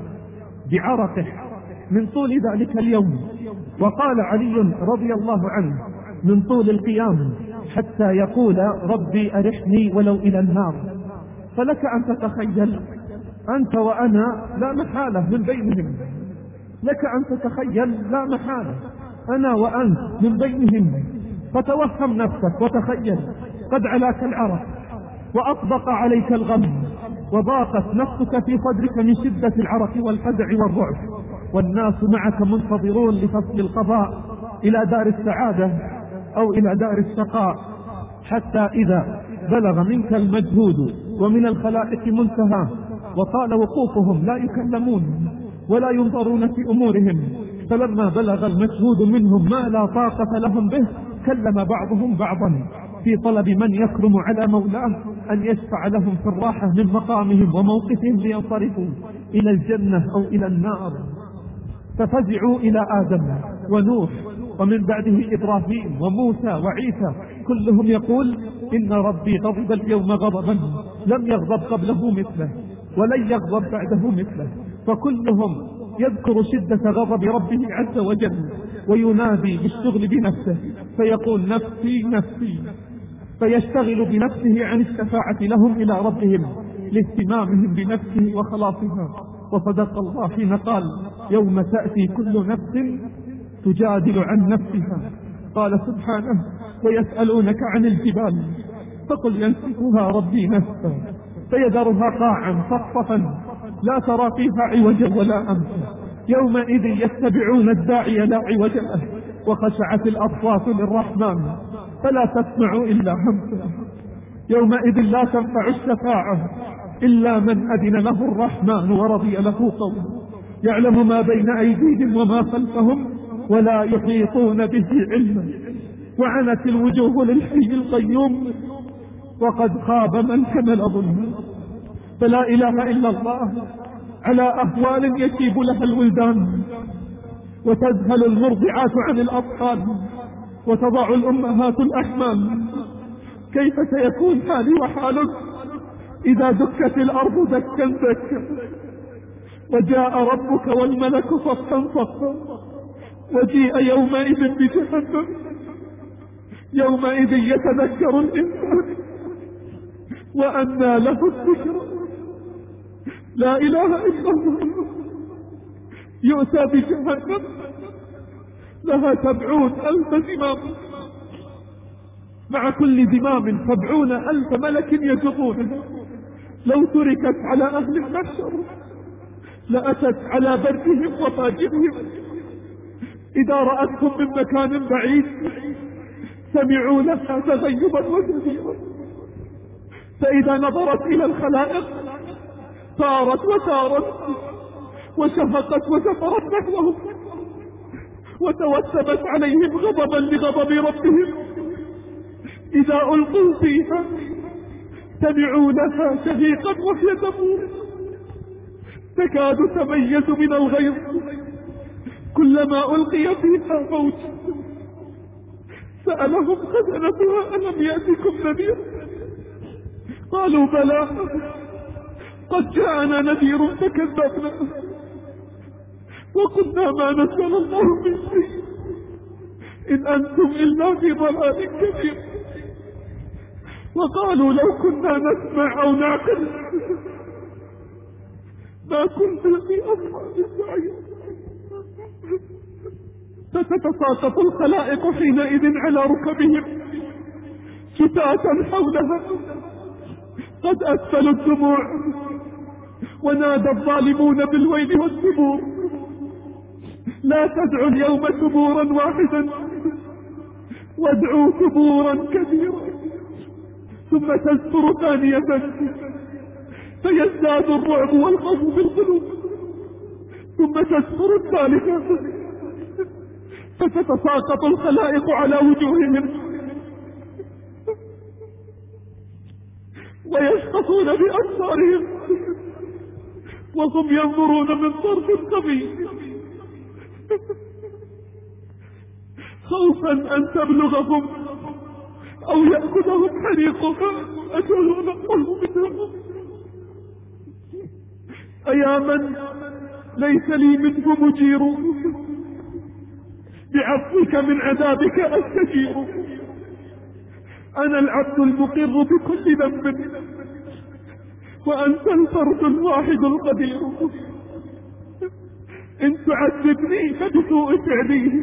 بعرقه من طول ذلك اليوم. وقال علي رضي الله عنه من طول القيام حتى يقول ربي أرحني ولو إلى النار. فلك أن تتخيل أنت وأنا لا محالة من بينهم، لك أن تتخيل لا محالة أنا وأنت من بينهم. فتوهم نفسك وتخيل قد علاك العرق وأطبق عليك الغم وضاقت نفسك في صدرك من شدة العرق والفزع والرعب، والناس معك منتظرون لفصل القضاء إلى دار السعادة أو إلى دار الشقاء. حتى إذا بلغ منك المجهود ومن الخلائق منتهى وطال وقوفهم لا يكلمون ولا ينظرون في أمورهم، فلما بلغ المجهود منهم ما لا طاقة لهم به كلم بعضهم بعضا في طلب من يكرم على مولاه أن يشفع لهم في الراحة من مقامهم وموقفهم لينصرفوا إلى الجنة أو إلى النار. ففزعوا إلى آدم ونوح ومن بعده إبراهيم وموسى وعيسى، كلهم يقول إن ربي غضب اليوم غضبا لم يغضب قبله مثله ولن يغضب بعده مثله. فكلهم يذكر شدة غضب ربه عز وجل وينادي بالشغل بنفسه فيقول نفسي نفسي، فيشتغل بنفسه عن الشفاعة لهم إلى ربهم لاهتمامهم بنفسه وخلاصها. وصدق الله حين قال يوم تأتي كل نفس تجادل عن نفسها. قال سبحانه ويسألونك عن الجبال فقل ينسفها ربي نسفا فيذرها قاعا صفصفا لا ترى فيها عوجا ولا أمتا. يومئذ يتبعون الداعي لا عوج له وخشعت الأصوات للرحمن فلا تسمع إلا همسا. يومئذ لا تنفع الشفاعة إلا من أذن له الرحمن ورضي له قولا. يعلم ما بين أيديهم وما خلفهم ولا يحيطون به علما. وعنت الوجوه للحي القيوم وقد خاب من حمل ظلما. فلا إله إلا الله على أهوال يشيب لها الولدان، وتذهل المرضعات عن الأطفال، وتضع الأمهات الأحمال. كيف سيكون حالي وحالك إذا دكت الأرض دكا دكا، وجاء ربك والملك صفا صفا، وجيء يومئذ بجهنم. يومئذ يتذكر الإنسان وأنى له الذكر. لا إله إلا الله. يؤتى بجهنم لها 70,000 زمام، مع كل زمام 70,000 ملك يجرونها. لو تركت على أهل المحشر لأتت على برهم وفاجرهم. إذا رأتهم من مكان بعيد سمعوا لها تغيبا وزفيرا، فإذا نظرت إلى الخلائق صارت وسارت وشفقت وسفرت نحوهم، وتوسبت عليهم غضبا لغضب ربهم. إذا ألقوا فيها سمعوا لها شهيقا وهي تفور، تكاد تميز من الغيظ. كلما ألقي فيها موج سألهم خزنتها ألم يأتكم نذير؟ قالوا بلى قد جاءنا نذير فكذبنا وقلنا ما نزل الله من شيء إن أنتم إلا في ضلال كبير. وقالوا لو كنا نسمع أو نعقل ما كنا في أصحاب السعير. فتتساقط الخلائق حينئذ على ركبهم شتاتا حولها، قد أسفلوا الدموع، ونادى الظالمون بالويل والثبور. لا تدعوا اليوم ثبورا واحدا وادعوا ثبورا كثيرا. ثم تزفر ثانية فيزداد الرعب والخوف بالقلوب، ثم تزفر الثالثة فتتساقط الخلائق على وجوههم ويشخصون بأبصارهم وهم ينظرون من طرف قبيح، خوفا أن تبلغهم أو يأخذهم حريقها. أجلون الله منهم. أيا من ليس لي منه مجير، بعفوك من عذابك أستجير. أنا العبد المقر بكل ذنب وأنت الفرد الواحد القدير. إن تعذبني فبسوء فعلي،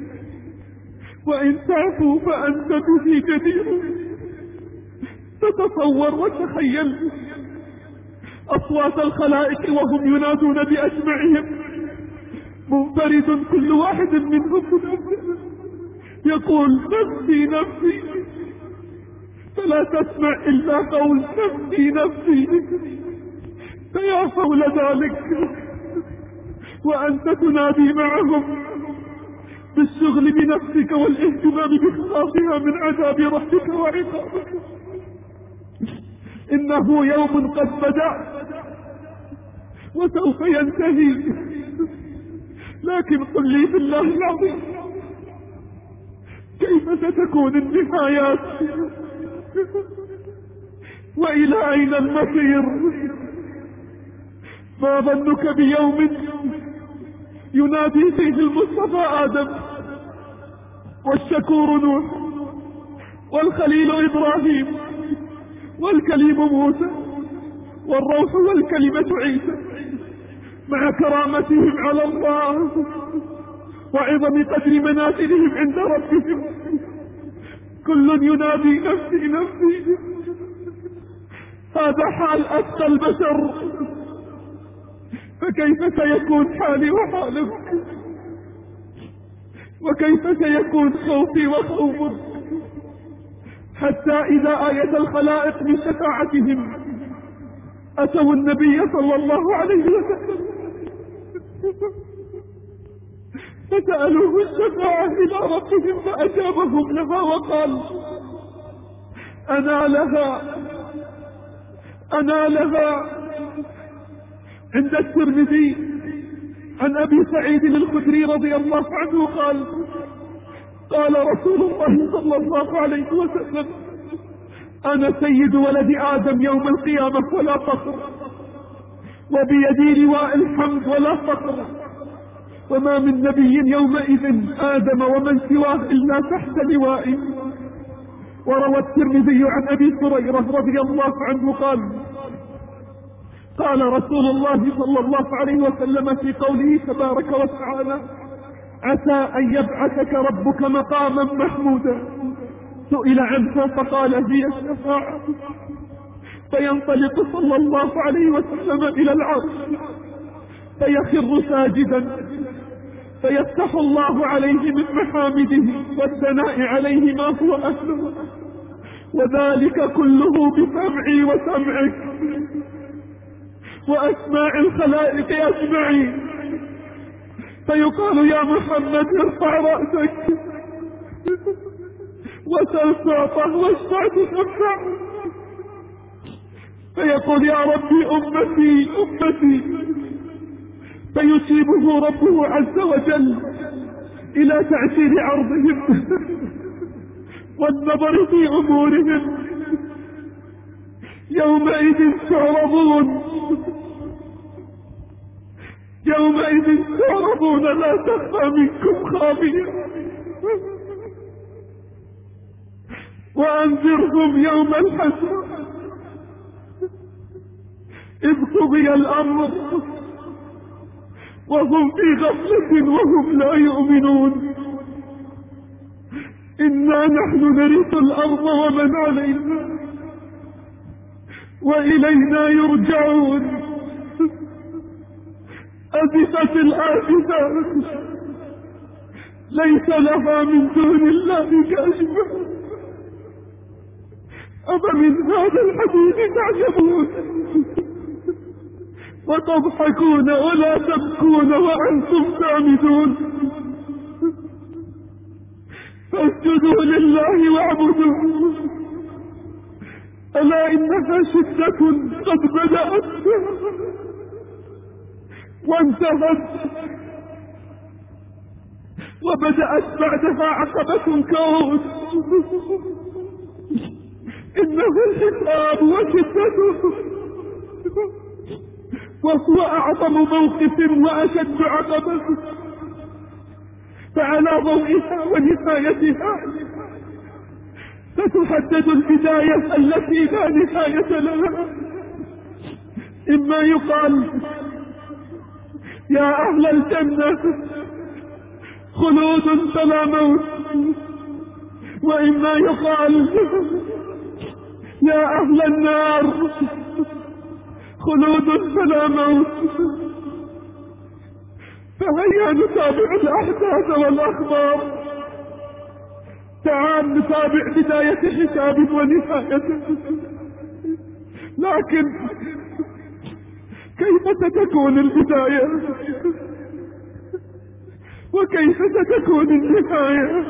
وإن تعفو فأنت به جدير. تتصور وتخيل أصوات الخلائق وهم ينادون بأسمعهم، منفرد كل واحد منهم يقول نفسي نفسي، فلا تسمع إلا قول نفسي نفسي. فيا حول ذلك وأنت تنادي معهم بالشغل بنفسك والاهتمام بخلاصها من عذاب ربك وعقابك. إنه يوم قد بدأ وسوف ينتهي، لكن قل لي بالله العظيم كيف ستكون النهايات وإلى أين المصير؟ ما ظنك بيوم ينادي فيه المصطفى آدم والشكور نوح والخليل إبراهيم والكليم موسى والروح والكلمة عيسى، مع كرامتهم على الله وعظم قدر منازلهم عند ربهم، كل ينادي نفسي نفسي. هذا حال أتقى البشر، فكيف سيكون حالي وحالك؟ وكيف سيكون خوفي وخوفك؟ حتى إذا آية الخلائق من شفاعتهم أتوا النبي صلى الله عليه وسلم فسألوه الشفاعة إلى ربهم فأجابهم لها وقال: أنا لها. عند الترمذي عن أبي سعيد الخدري رضي الله عنه قال رسول الله صلى الله عليه وسلم: أنا سيد ولد آدم يوم القيامة ولا فخر، وبيدي لواء الحمد ولا فخر، وما من نبي يومئذ آدم ومن سواه إلا تحت لوائي. وروى الترمذي عن أبي هريرة رضي الله عنه قال رسول الله صلى الله عليه وسلم في قوله تبارك وتعالى: عسى أن يبعثك ربك مقاما محمودا. سئل عنها فقال: هي الشفاعة. فينطلق صلى الله عليه وسلم إلى العرش فيخر ساجدا، فيفتح الله عليه من محامده والثناء عليه ما هو أهله، وذلك كله بسمعي وسمعك وأسماع الخلائق أجمعين. فيقال: يا محمد ارفع رأسك وسل تعطى واشفع تشفع. فيقول: يا ربي أمتي أمتي. فيجيبه ربه عز وجل إلى تعسير عرضهم والنظر في أمورهم. يومئذ تعرضون لا تخفى منكم خافية. وأنذرهم يوم الحسرة إذ قضي الأمر وهم في غفلة وهم لا يؤمنون. إنا نحن نرث الأرض ومن عليها وإلينا يرجعون. أزفت الآزفة ليس لها من دون الله كاشفة. أفمن هذا الحديث تعجبون وتضحكون ولا تبكون وأنتم سامدون. فاسجدوا لله واعبدوا، ألا إنها شدة قد بدأت وانتهت، وبدأت بعدها عقبة كوت. إنه الحساب وشدته، وهو أعظم موقف وأشد عقبة. فعلى ضوئها ونهايتها ستحدد البداية التي لا نهاية لها. إما يقال: يا أهل الجنة خلود فلا موت، وإما يقال: يا أهل النار خلود فلا موت. فهيا نتابع الأحداث والأخبار. تعال نتابع بداية حساب ونهايته. لكن كيف ستكون البداية وكيف ستكون النهاية؟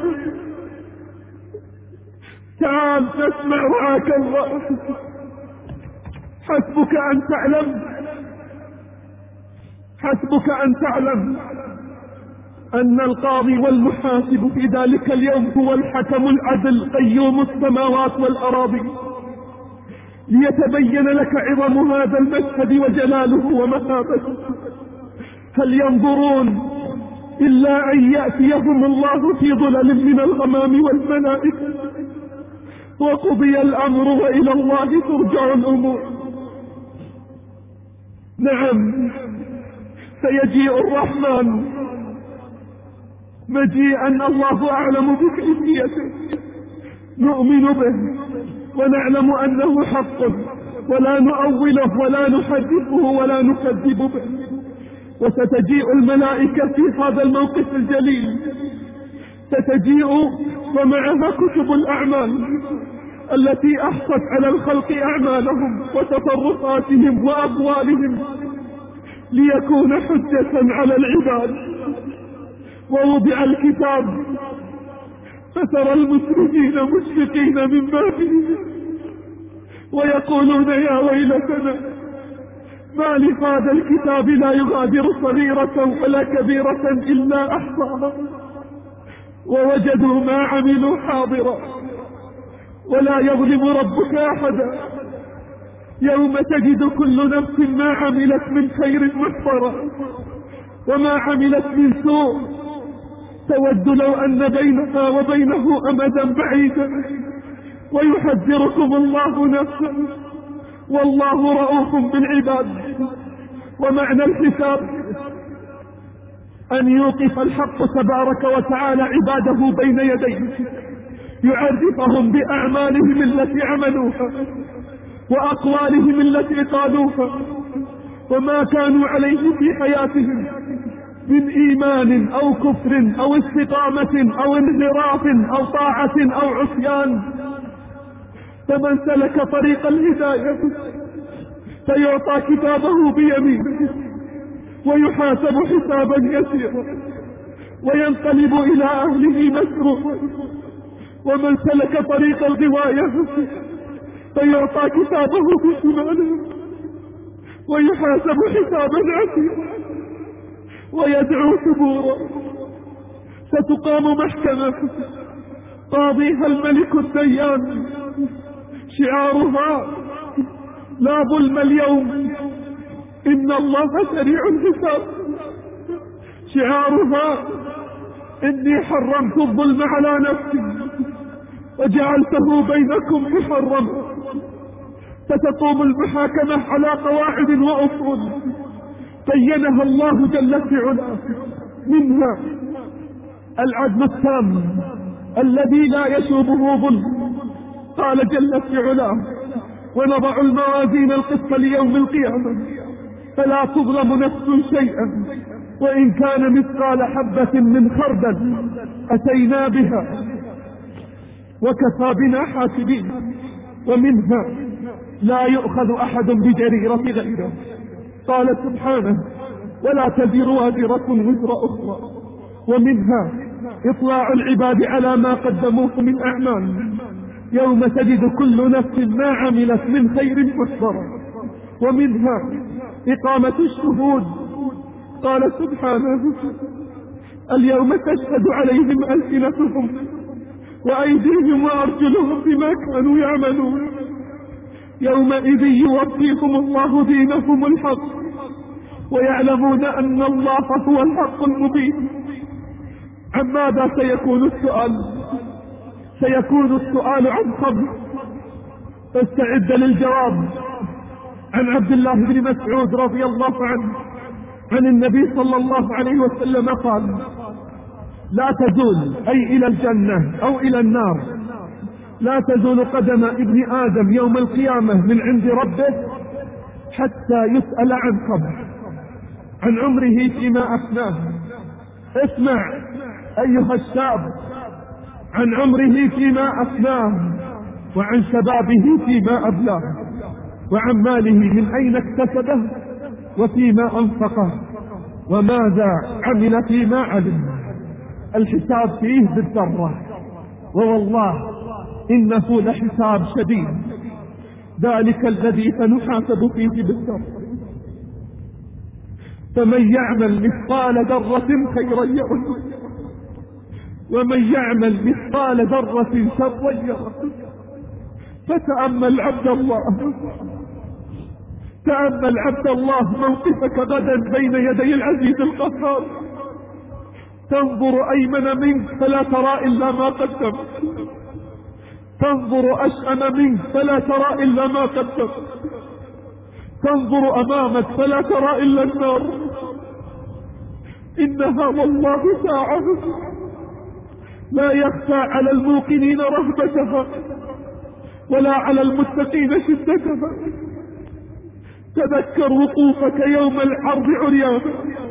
تعال نسمع رعاك الله. حسبك أن تعلم أن القاضي والمحاسب في ذلك اليوم هو الحكم العدل قيوم السماوات والأراضي، ليتبين لك عظم هذا المشهد وجلاله ومهابته. هل ينظرون إلا أن يأتيهم الله في ظلل من الغمام والملائكة وقضي الأمر وإلى الله ترجع الأمور؟ نعم، سيجيء الرحمن مجيئا الله أعلم بكيفيته، نؤمن به ونعلم أنه حق، ولا نؤوله ولا نحدثه ولا نكذب به. وستجيء الملائكة في هذا الموقف الجليل، ستجيء ومعها كتب الأعمال التي أحصت على الخلق أعمالهم وتصرفاتهم وأقوالهم، ليكون حجة على العباد. ووضع الكتاب فترى المسلمين مشفقين مما فيه ويقولون يا ويلتنا ما لهذا الكتاب لا يغادر صغيرة ولا كبيرة إلا أحصاها ووجدوا ما عملوا حاضرا ولا يظلم ربك أحدا. يوم تجد كل نفس ما عملت من خير محضرا وما عملت من سوء تود لو أن بينها وبينه أمدا بعيدا ويحذركم الله نفسه والله رؤوف بالعباد. ومعنى الحساب أن يوقف الحق تبارك وتعالى عباده بين يديه يعرفهم بأعمالهم التي عملوها وأقوالهم التي قالوها وما كانوا عليه في حياتهم من إيمان أو كفر أو استقامة أو انحراف أو طاعة أو عصيان. فمن سلك طريق الهداية فيعطى كتابه بيمينه ويحاسب حسابا يسيرا وينقلب إلى أهله مسرورا. ومن سلك طريق الغواية فيعطى كتابه بشماله ويحاسب حسابا عسيرا ويدعو ثبورا. ستقام محكمة قاضيها الملك الديان شعارها لا ظلم اليوم إن الله سريع الحساب. شعارها إني حرمت الظلم على نفسي وجعلته بينكم محرما. فتقوم المحاكمة على قواعد وأصول بينها الله جل في علاه، منها العدل التام الذي لا يشوبه ظلم. قال جل في علاه ونضع الموازين القسط ليوم القيامة فلا تظلم نفس شيئا وإن كان مثقال حبة من خردل أتينا بها وكفى بنا حاسبين. ومنها لا يؤخذ أحد بجريرة غيره. قال سبحانه ولا تزر وازرة وزر أخرى. ومنها إطلاع العباد على ما قدموه من أعمال يوم تجد كل نفس ما عملت من خير محضرا. ومنها إقامة الشهود. قال سبحانه اليوم تشهد عليهم ألسنتهم وأيديهم وأرجلهم بما كانوا يعملون يومئذ يوفيهم الله دينهم الحق ويعلمون أن الله هو الحق المبين. عن ماذا سيكون السؤال؟ سيكون السؤال عن خمر، فاستعد للجواب. عن عبد الله بن مسعود رضي الله عنه عن النبي صلى الله عليه وسلم قال لا تزول أي إلى الجنة أو إلى النار لا تزول قدم ابن آدم يوم القيامة من عند ربه حتى يسأل عن خمر، عن عمره فيما أفناه. اسمع أيها الشاب، عن عمره فيما أفناه وعن شبابه فيما أبلاه وعن ماله من أين اكتسبه وفيما أنفقه وماذا عمل فيما علم. الحساب فيه بالذرة، ووالله إنه لحساب شديد، ذلك الذي سنحاسب فيه بالذرة. فمن يعمل مثقال ذرة خيرا يره ومن يعمل مثقال ذرة شرا يره. فتأمل عبد الله، تأمل عبد الله موقفك غدا بين يدي العزيز القهار. تنظر أيمن منك فلا ترى إلا ما قدم، تنظر أشأم منك فلا ترى إلا ما قدم، تنظر أمامك فلا ترى إلا النار. إنها والله ساعة لا يخفى على الموقنين رهبتها ولا على المتقين شدتها. تذكر وقوفك يوم العرض عريانا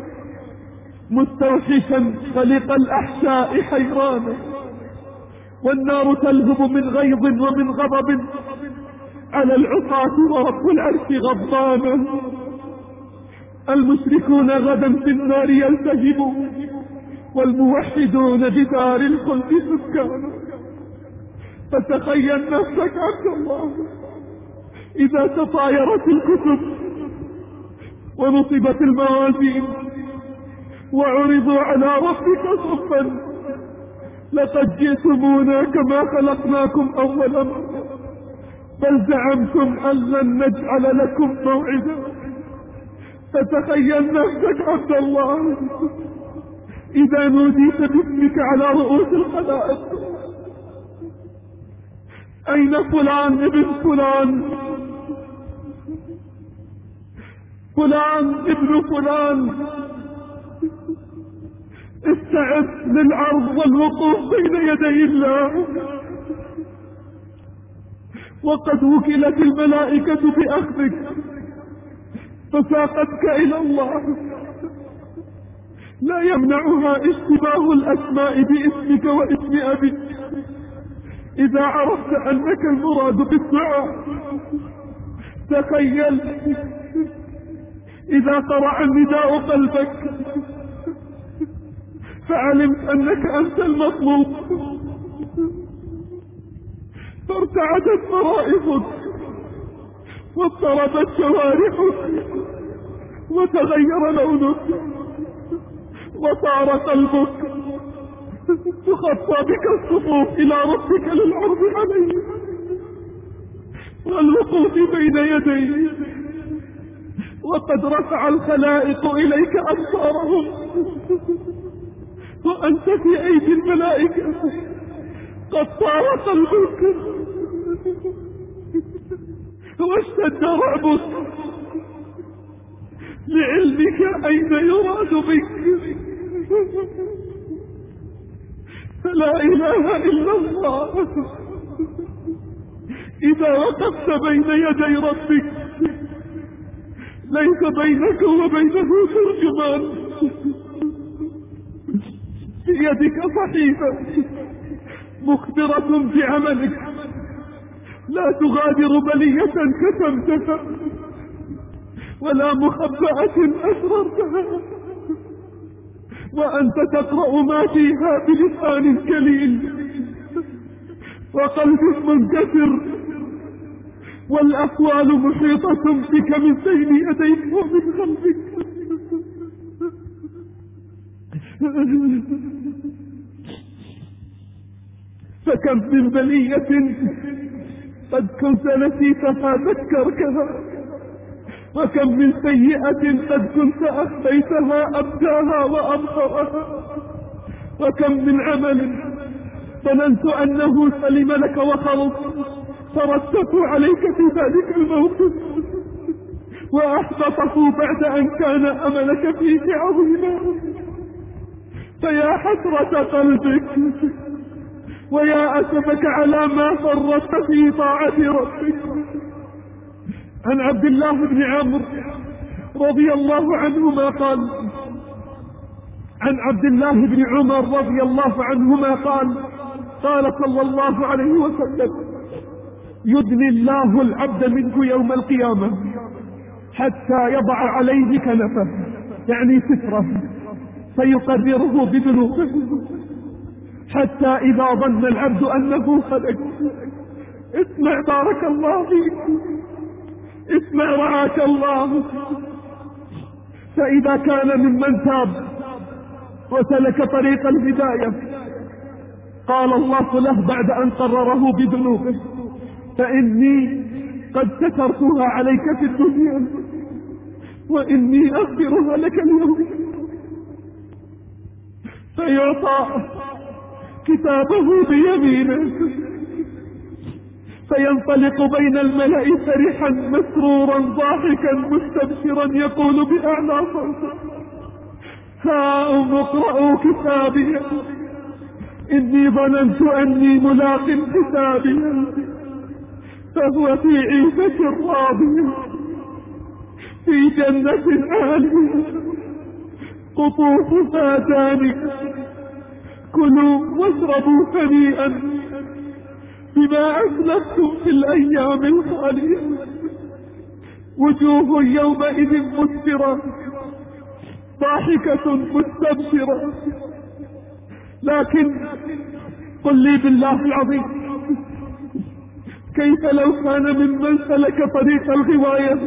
مستوحشا خلق الأحشاء حيرانا، والنار تلهب من غيظ ومن غضب على العصاة ورب العرش غضبانا. المشركون غدا في النار يلتهبون، والموحدون بدار الخلد سكان. فتخيل نفسك عبد الله إذا تطايرت الكتب ونصبت الموازين وعرضوا على ربك صفا، لقد جئتمونا كما خلقناكم أول مرة، بل زعمتم أن لن نجعل لكم موعدا. فتخيل نفسك عبد الله إذا نوديت باسمك على رؤوس الخلائق: أين فلان ابن فلان، فلان ابن فلان؟ استعد للعرض والوقوف بين يدي الله، وقد وكلت الملائكة بأخذك فساقتك إلى الله. لا يمنعها اشتباه الأسماء باسمك واسم أبيك إذا عرفت أنك المراد بالدعاء. تخيل إذا قرع النداء قلبك فعلمت أنك أنت المطلوب، فارتعدت فرائصك واضطربت جوارحك وتغير لونك وصار قلبك، تخطى بك الصفوف إلى ربك للعرض عليه والوقوف بين يديه، وقد رفع الخلائق إليك أبصارهم وأنت في أيدي الملائكة. قد طار قلبك واشتد رعبك لعلمك أين يراد بك. فلا إله إلا الله إذا وقفت بين يدي ربك ليس بينك وبينه ترجمان، في يدك صحيفة مخبرة بعملك لا تغادر بلية كتمتها ولا مخبأة أسررتها، وأنت تقرأ ما فيها بلسان كليل وقلب منكسر، والأقوال محيطة بك من بين يديك ومن خلفك. فكم من بلية قد كنت نسيتها ذكركها، وكم من سيئة قد كنت أخفيتها أبداها وأظهرها، وكم من عمل ظننت أنه سلم لك وخلص فرتبه عليك في ذلك الموقف وأحبطه بعد أن كان أملك فيه عظيما. فيا حسرة قلبك ويا أسفك على ما فرطت في طاعة ربك. عن عبد الله بن عمرو رضي الله عنهما قال: عن عبد الله بن عمر رضي الله عنهما قال صلى الله عليه وسلم: يدني الله العبد منه يوم القيامة حتى يضع عليه كنفه، يعني ستره، فيقرره بذنوبه، حتى إذا ظن العبد أنه خلق. اسمع بارك الله فيك، اسمع رعاك الله. فإذا كان ممن تاب وسلك طريق الهداية قال الله له بعد أن قرره بذنوبه: فإني قد سترتها عليك في الدنيا وإني أغفرها لك اليوم. فيعطى كتابه بيمينه فينطلق بين الملأ فرحا مسرورا ضاحكا مستبشرا يقول بأعلى صوته: هاؤم اقرءوا كتابي إني ظننت أني ملاق حسابي. فهو في عيشة راضية في جنة عالية قطوفها دانية، كلوا واشربوا هنيئا بما أسلفتم في الأيام الخالية وجوه يومئذ مسفرة ضاحكة مستبشرة. لكن قل لي بالله العظيم، كيف لو كان ممن سلك طريق الغواية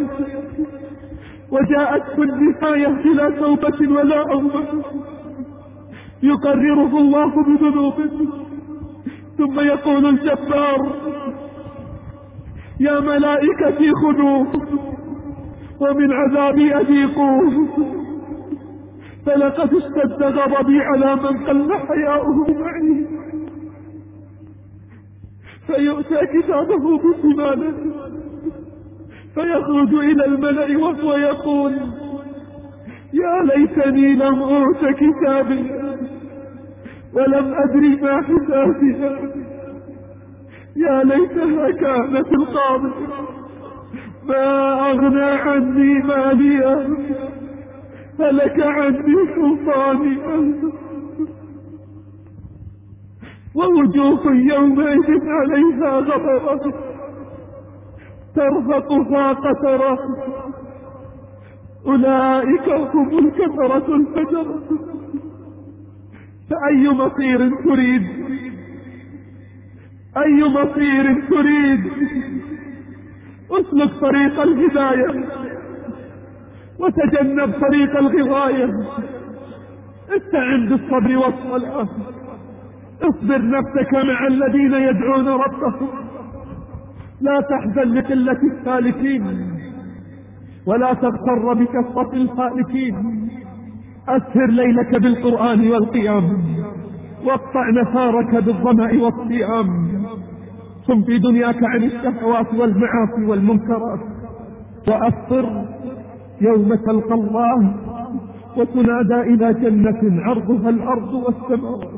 وجاءت في النهاية بلا توبة ولا أوبة، يقرره الله بذنوبه ثم يقول الجبار: يا ملائكتي خذوه ومن عذابي أذيقوه، فلقد اشتد غضبي على من قل حياؤه معي. فيؤتى كتابه بشماله فيخرج إلى الملأ وهو يقول: يا ليتني لم أوت كتابي ولم أدري ما حسابها، يا ليتها كانت القاضية ما أغنى عني ماليا هلك عني سلطانيا. ووجوه يومئذ عليها غبرة ترهقها قترة، أولئك هم الكفرة الفجرة. فأي مصير تريد؟ أي مصير تريد؟ اسلك طريق الهداية وتجنب طريق الغواية. استعن بالصبر والصلاة، اصبر نفسك مع الذين يدعون ربهم، لا تحزن لقلة السالكين ولا تغتر بكثرة الخالفين. أسهر ليلك بالقرآن والقيام، واقطع نهارك بالظمأ والصيام. صم في دنياك عن الشهوات والمعاصي والمنكرات، وأفطر يوم تلقى الله وتنادى إلى جنة عرضها الأرض والسماوات.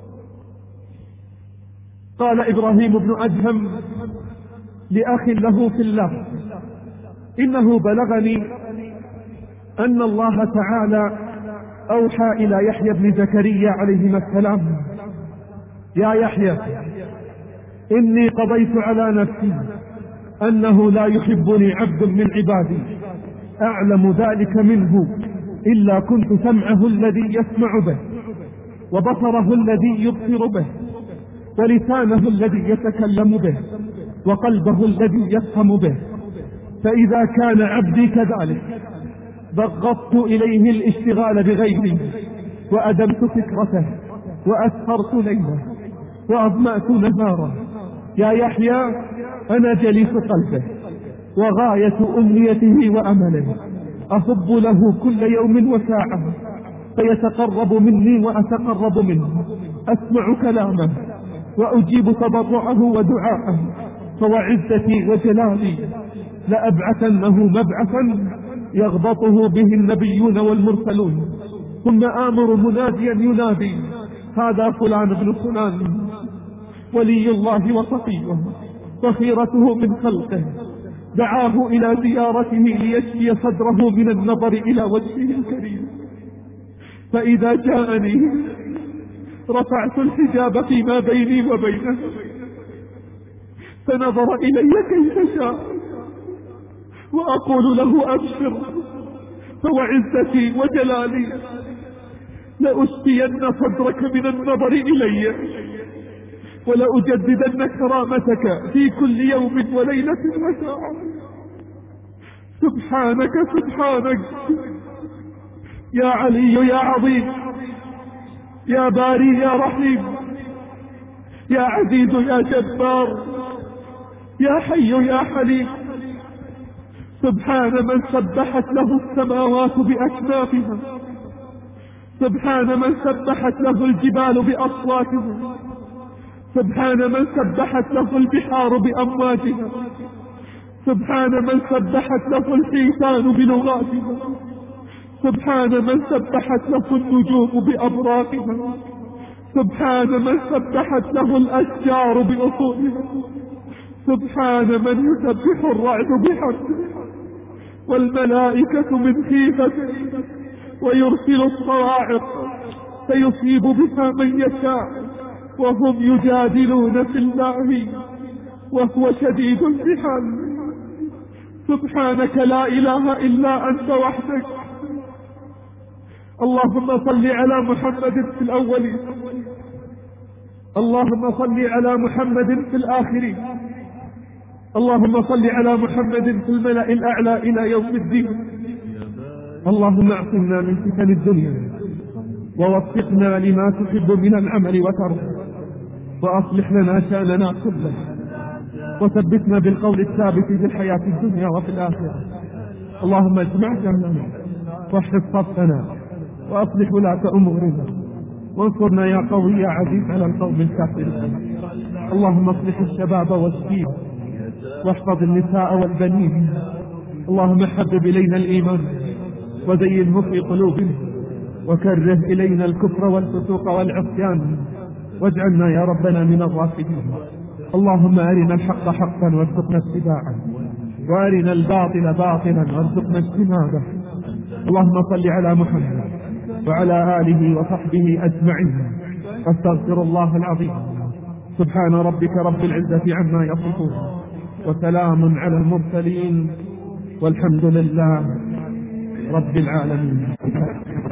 قال إبراهيم بن أدهم لأخ له في الله: إنه بلغني أن الله تعالى أوحى إلى يحيى بن زكريا عليهما السلام: يا يحيى، إني قضيت على نفسي أنه لا يحبني عبد من عبادي أعلم ذلك منه إلا كنت سمعه الذي يسمع به، وبصره الذي يبصر به، ولسانه الذي يتكلم به، وقلبه الذي يفهم به. فإذا كان عبدي كذلك بغضت إليه الاشتغال بغيري، وأدمت فكرته، وأسهرت ليله، وأظمأت نهاره. يا يحيى، أنا جليس قلبه وغاية أمنيته وأمله، أحب له كل يوم وساعة، فيتقرب مني وأتقرب منه، أسمع كلامه وأجيب تضرعه ودعاءه. فوعزتي وجلالي لأبعثنه مبعثا يغبطه به النبيون والمرسلون، ثم آمر مناديا ينادي: هذا فلان بن فلان ولي الله وصفيه وخيرته من خلقه، دعاه إلى زيارته ليشفي صدره من النظر إلى وجهه الكريم. فإذا جاءني رفعت الحجاب فيما بيني وبينه، فنظر إلي كيف شاء، وأقول له: أبشر، فوعزتي وجلالي لأشفين صدرك من النظر إلي، ولأجددن كرامتك في كل يوم وليلة وساعة. سبحانك سبحانك يا علي يا عظيم، يا باري يا رحيم، يا عزيز يا جبار، يا حي يا حليم. سبحان من سبحت له السماوات بأكنافها، سبحان من سبحت له الجبال بأصواتها، سبحان من سبحت له البحار بأمواجها، سبحان من سبحت له الحيتان بلغاتها، سبحان من سبحت له النجوم بأبراقها، سبحان من سبحت له الأشجار بأصولها، سبحان من يسبح الرعد بحمده والملائكة من خيفته، ويرسل الصواعق فيصيب بها من يشاء، وهم يجادلون في الله وهو شديد الامتحان. سبحانك لا إله إلا أنت وحدك. اللهم صل على محمد في الأولين، اللهم صل على محمد في الآخرين، اللهم صل على محمد في الملأ الأعلى إلى يوم الدين. اللهم اعصمنا من فتن الدنيا، ووفقنا لما تحب من العمل وترضى، وأصلح لنا شأننا كله، وثبتنا بالقول الثابت في الحياة الدنيا وفي الآخرة. اللهم اجمع جمعنا، واحفظ صفنا، وأصلح ولاة أمورنا، وانصرنا يا قوي يا عزيز على القوم الكافرين. اللهم اصلح الشباب والشيب، واحفظ النساء والبنين. اللهم حبب إلينا الإيمان وزينه في قلوبنا، وكره إلينا الكفر والفسوق والعصيان، واجعلنا يا ربنا من الراشدين. اللهم أرنا الحق حقا وارزقنا اتباعه، وأرنا الباطل باطلا وارزقنا اجتنابه. اللهم صل على محمد وعلى آله وصحبه أجمعين، واستغفر الله العظيم. سبحان ربك رب العزة عما يصفون، وسلام على المرسلين، والحمد لله رب العالمين.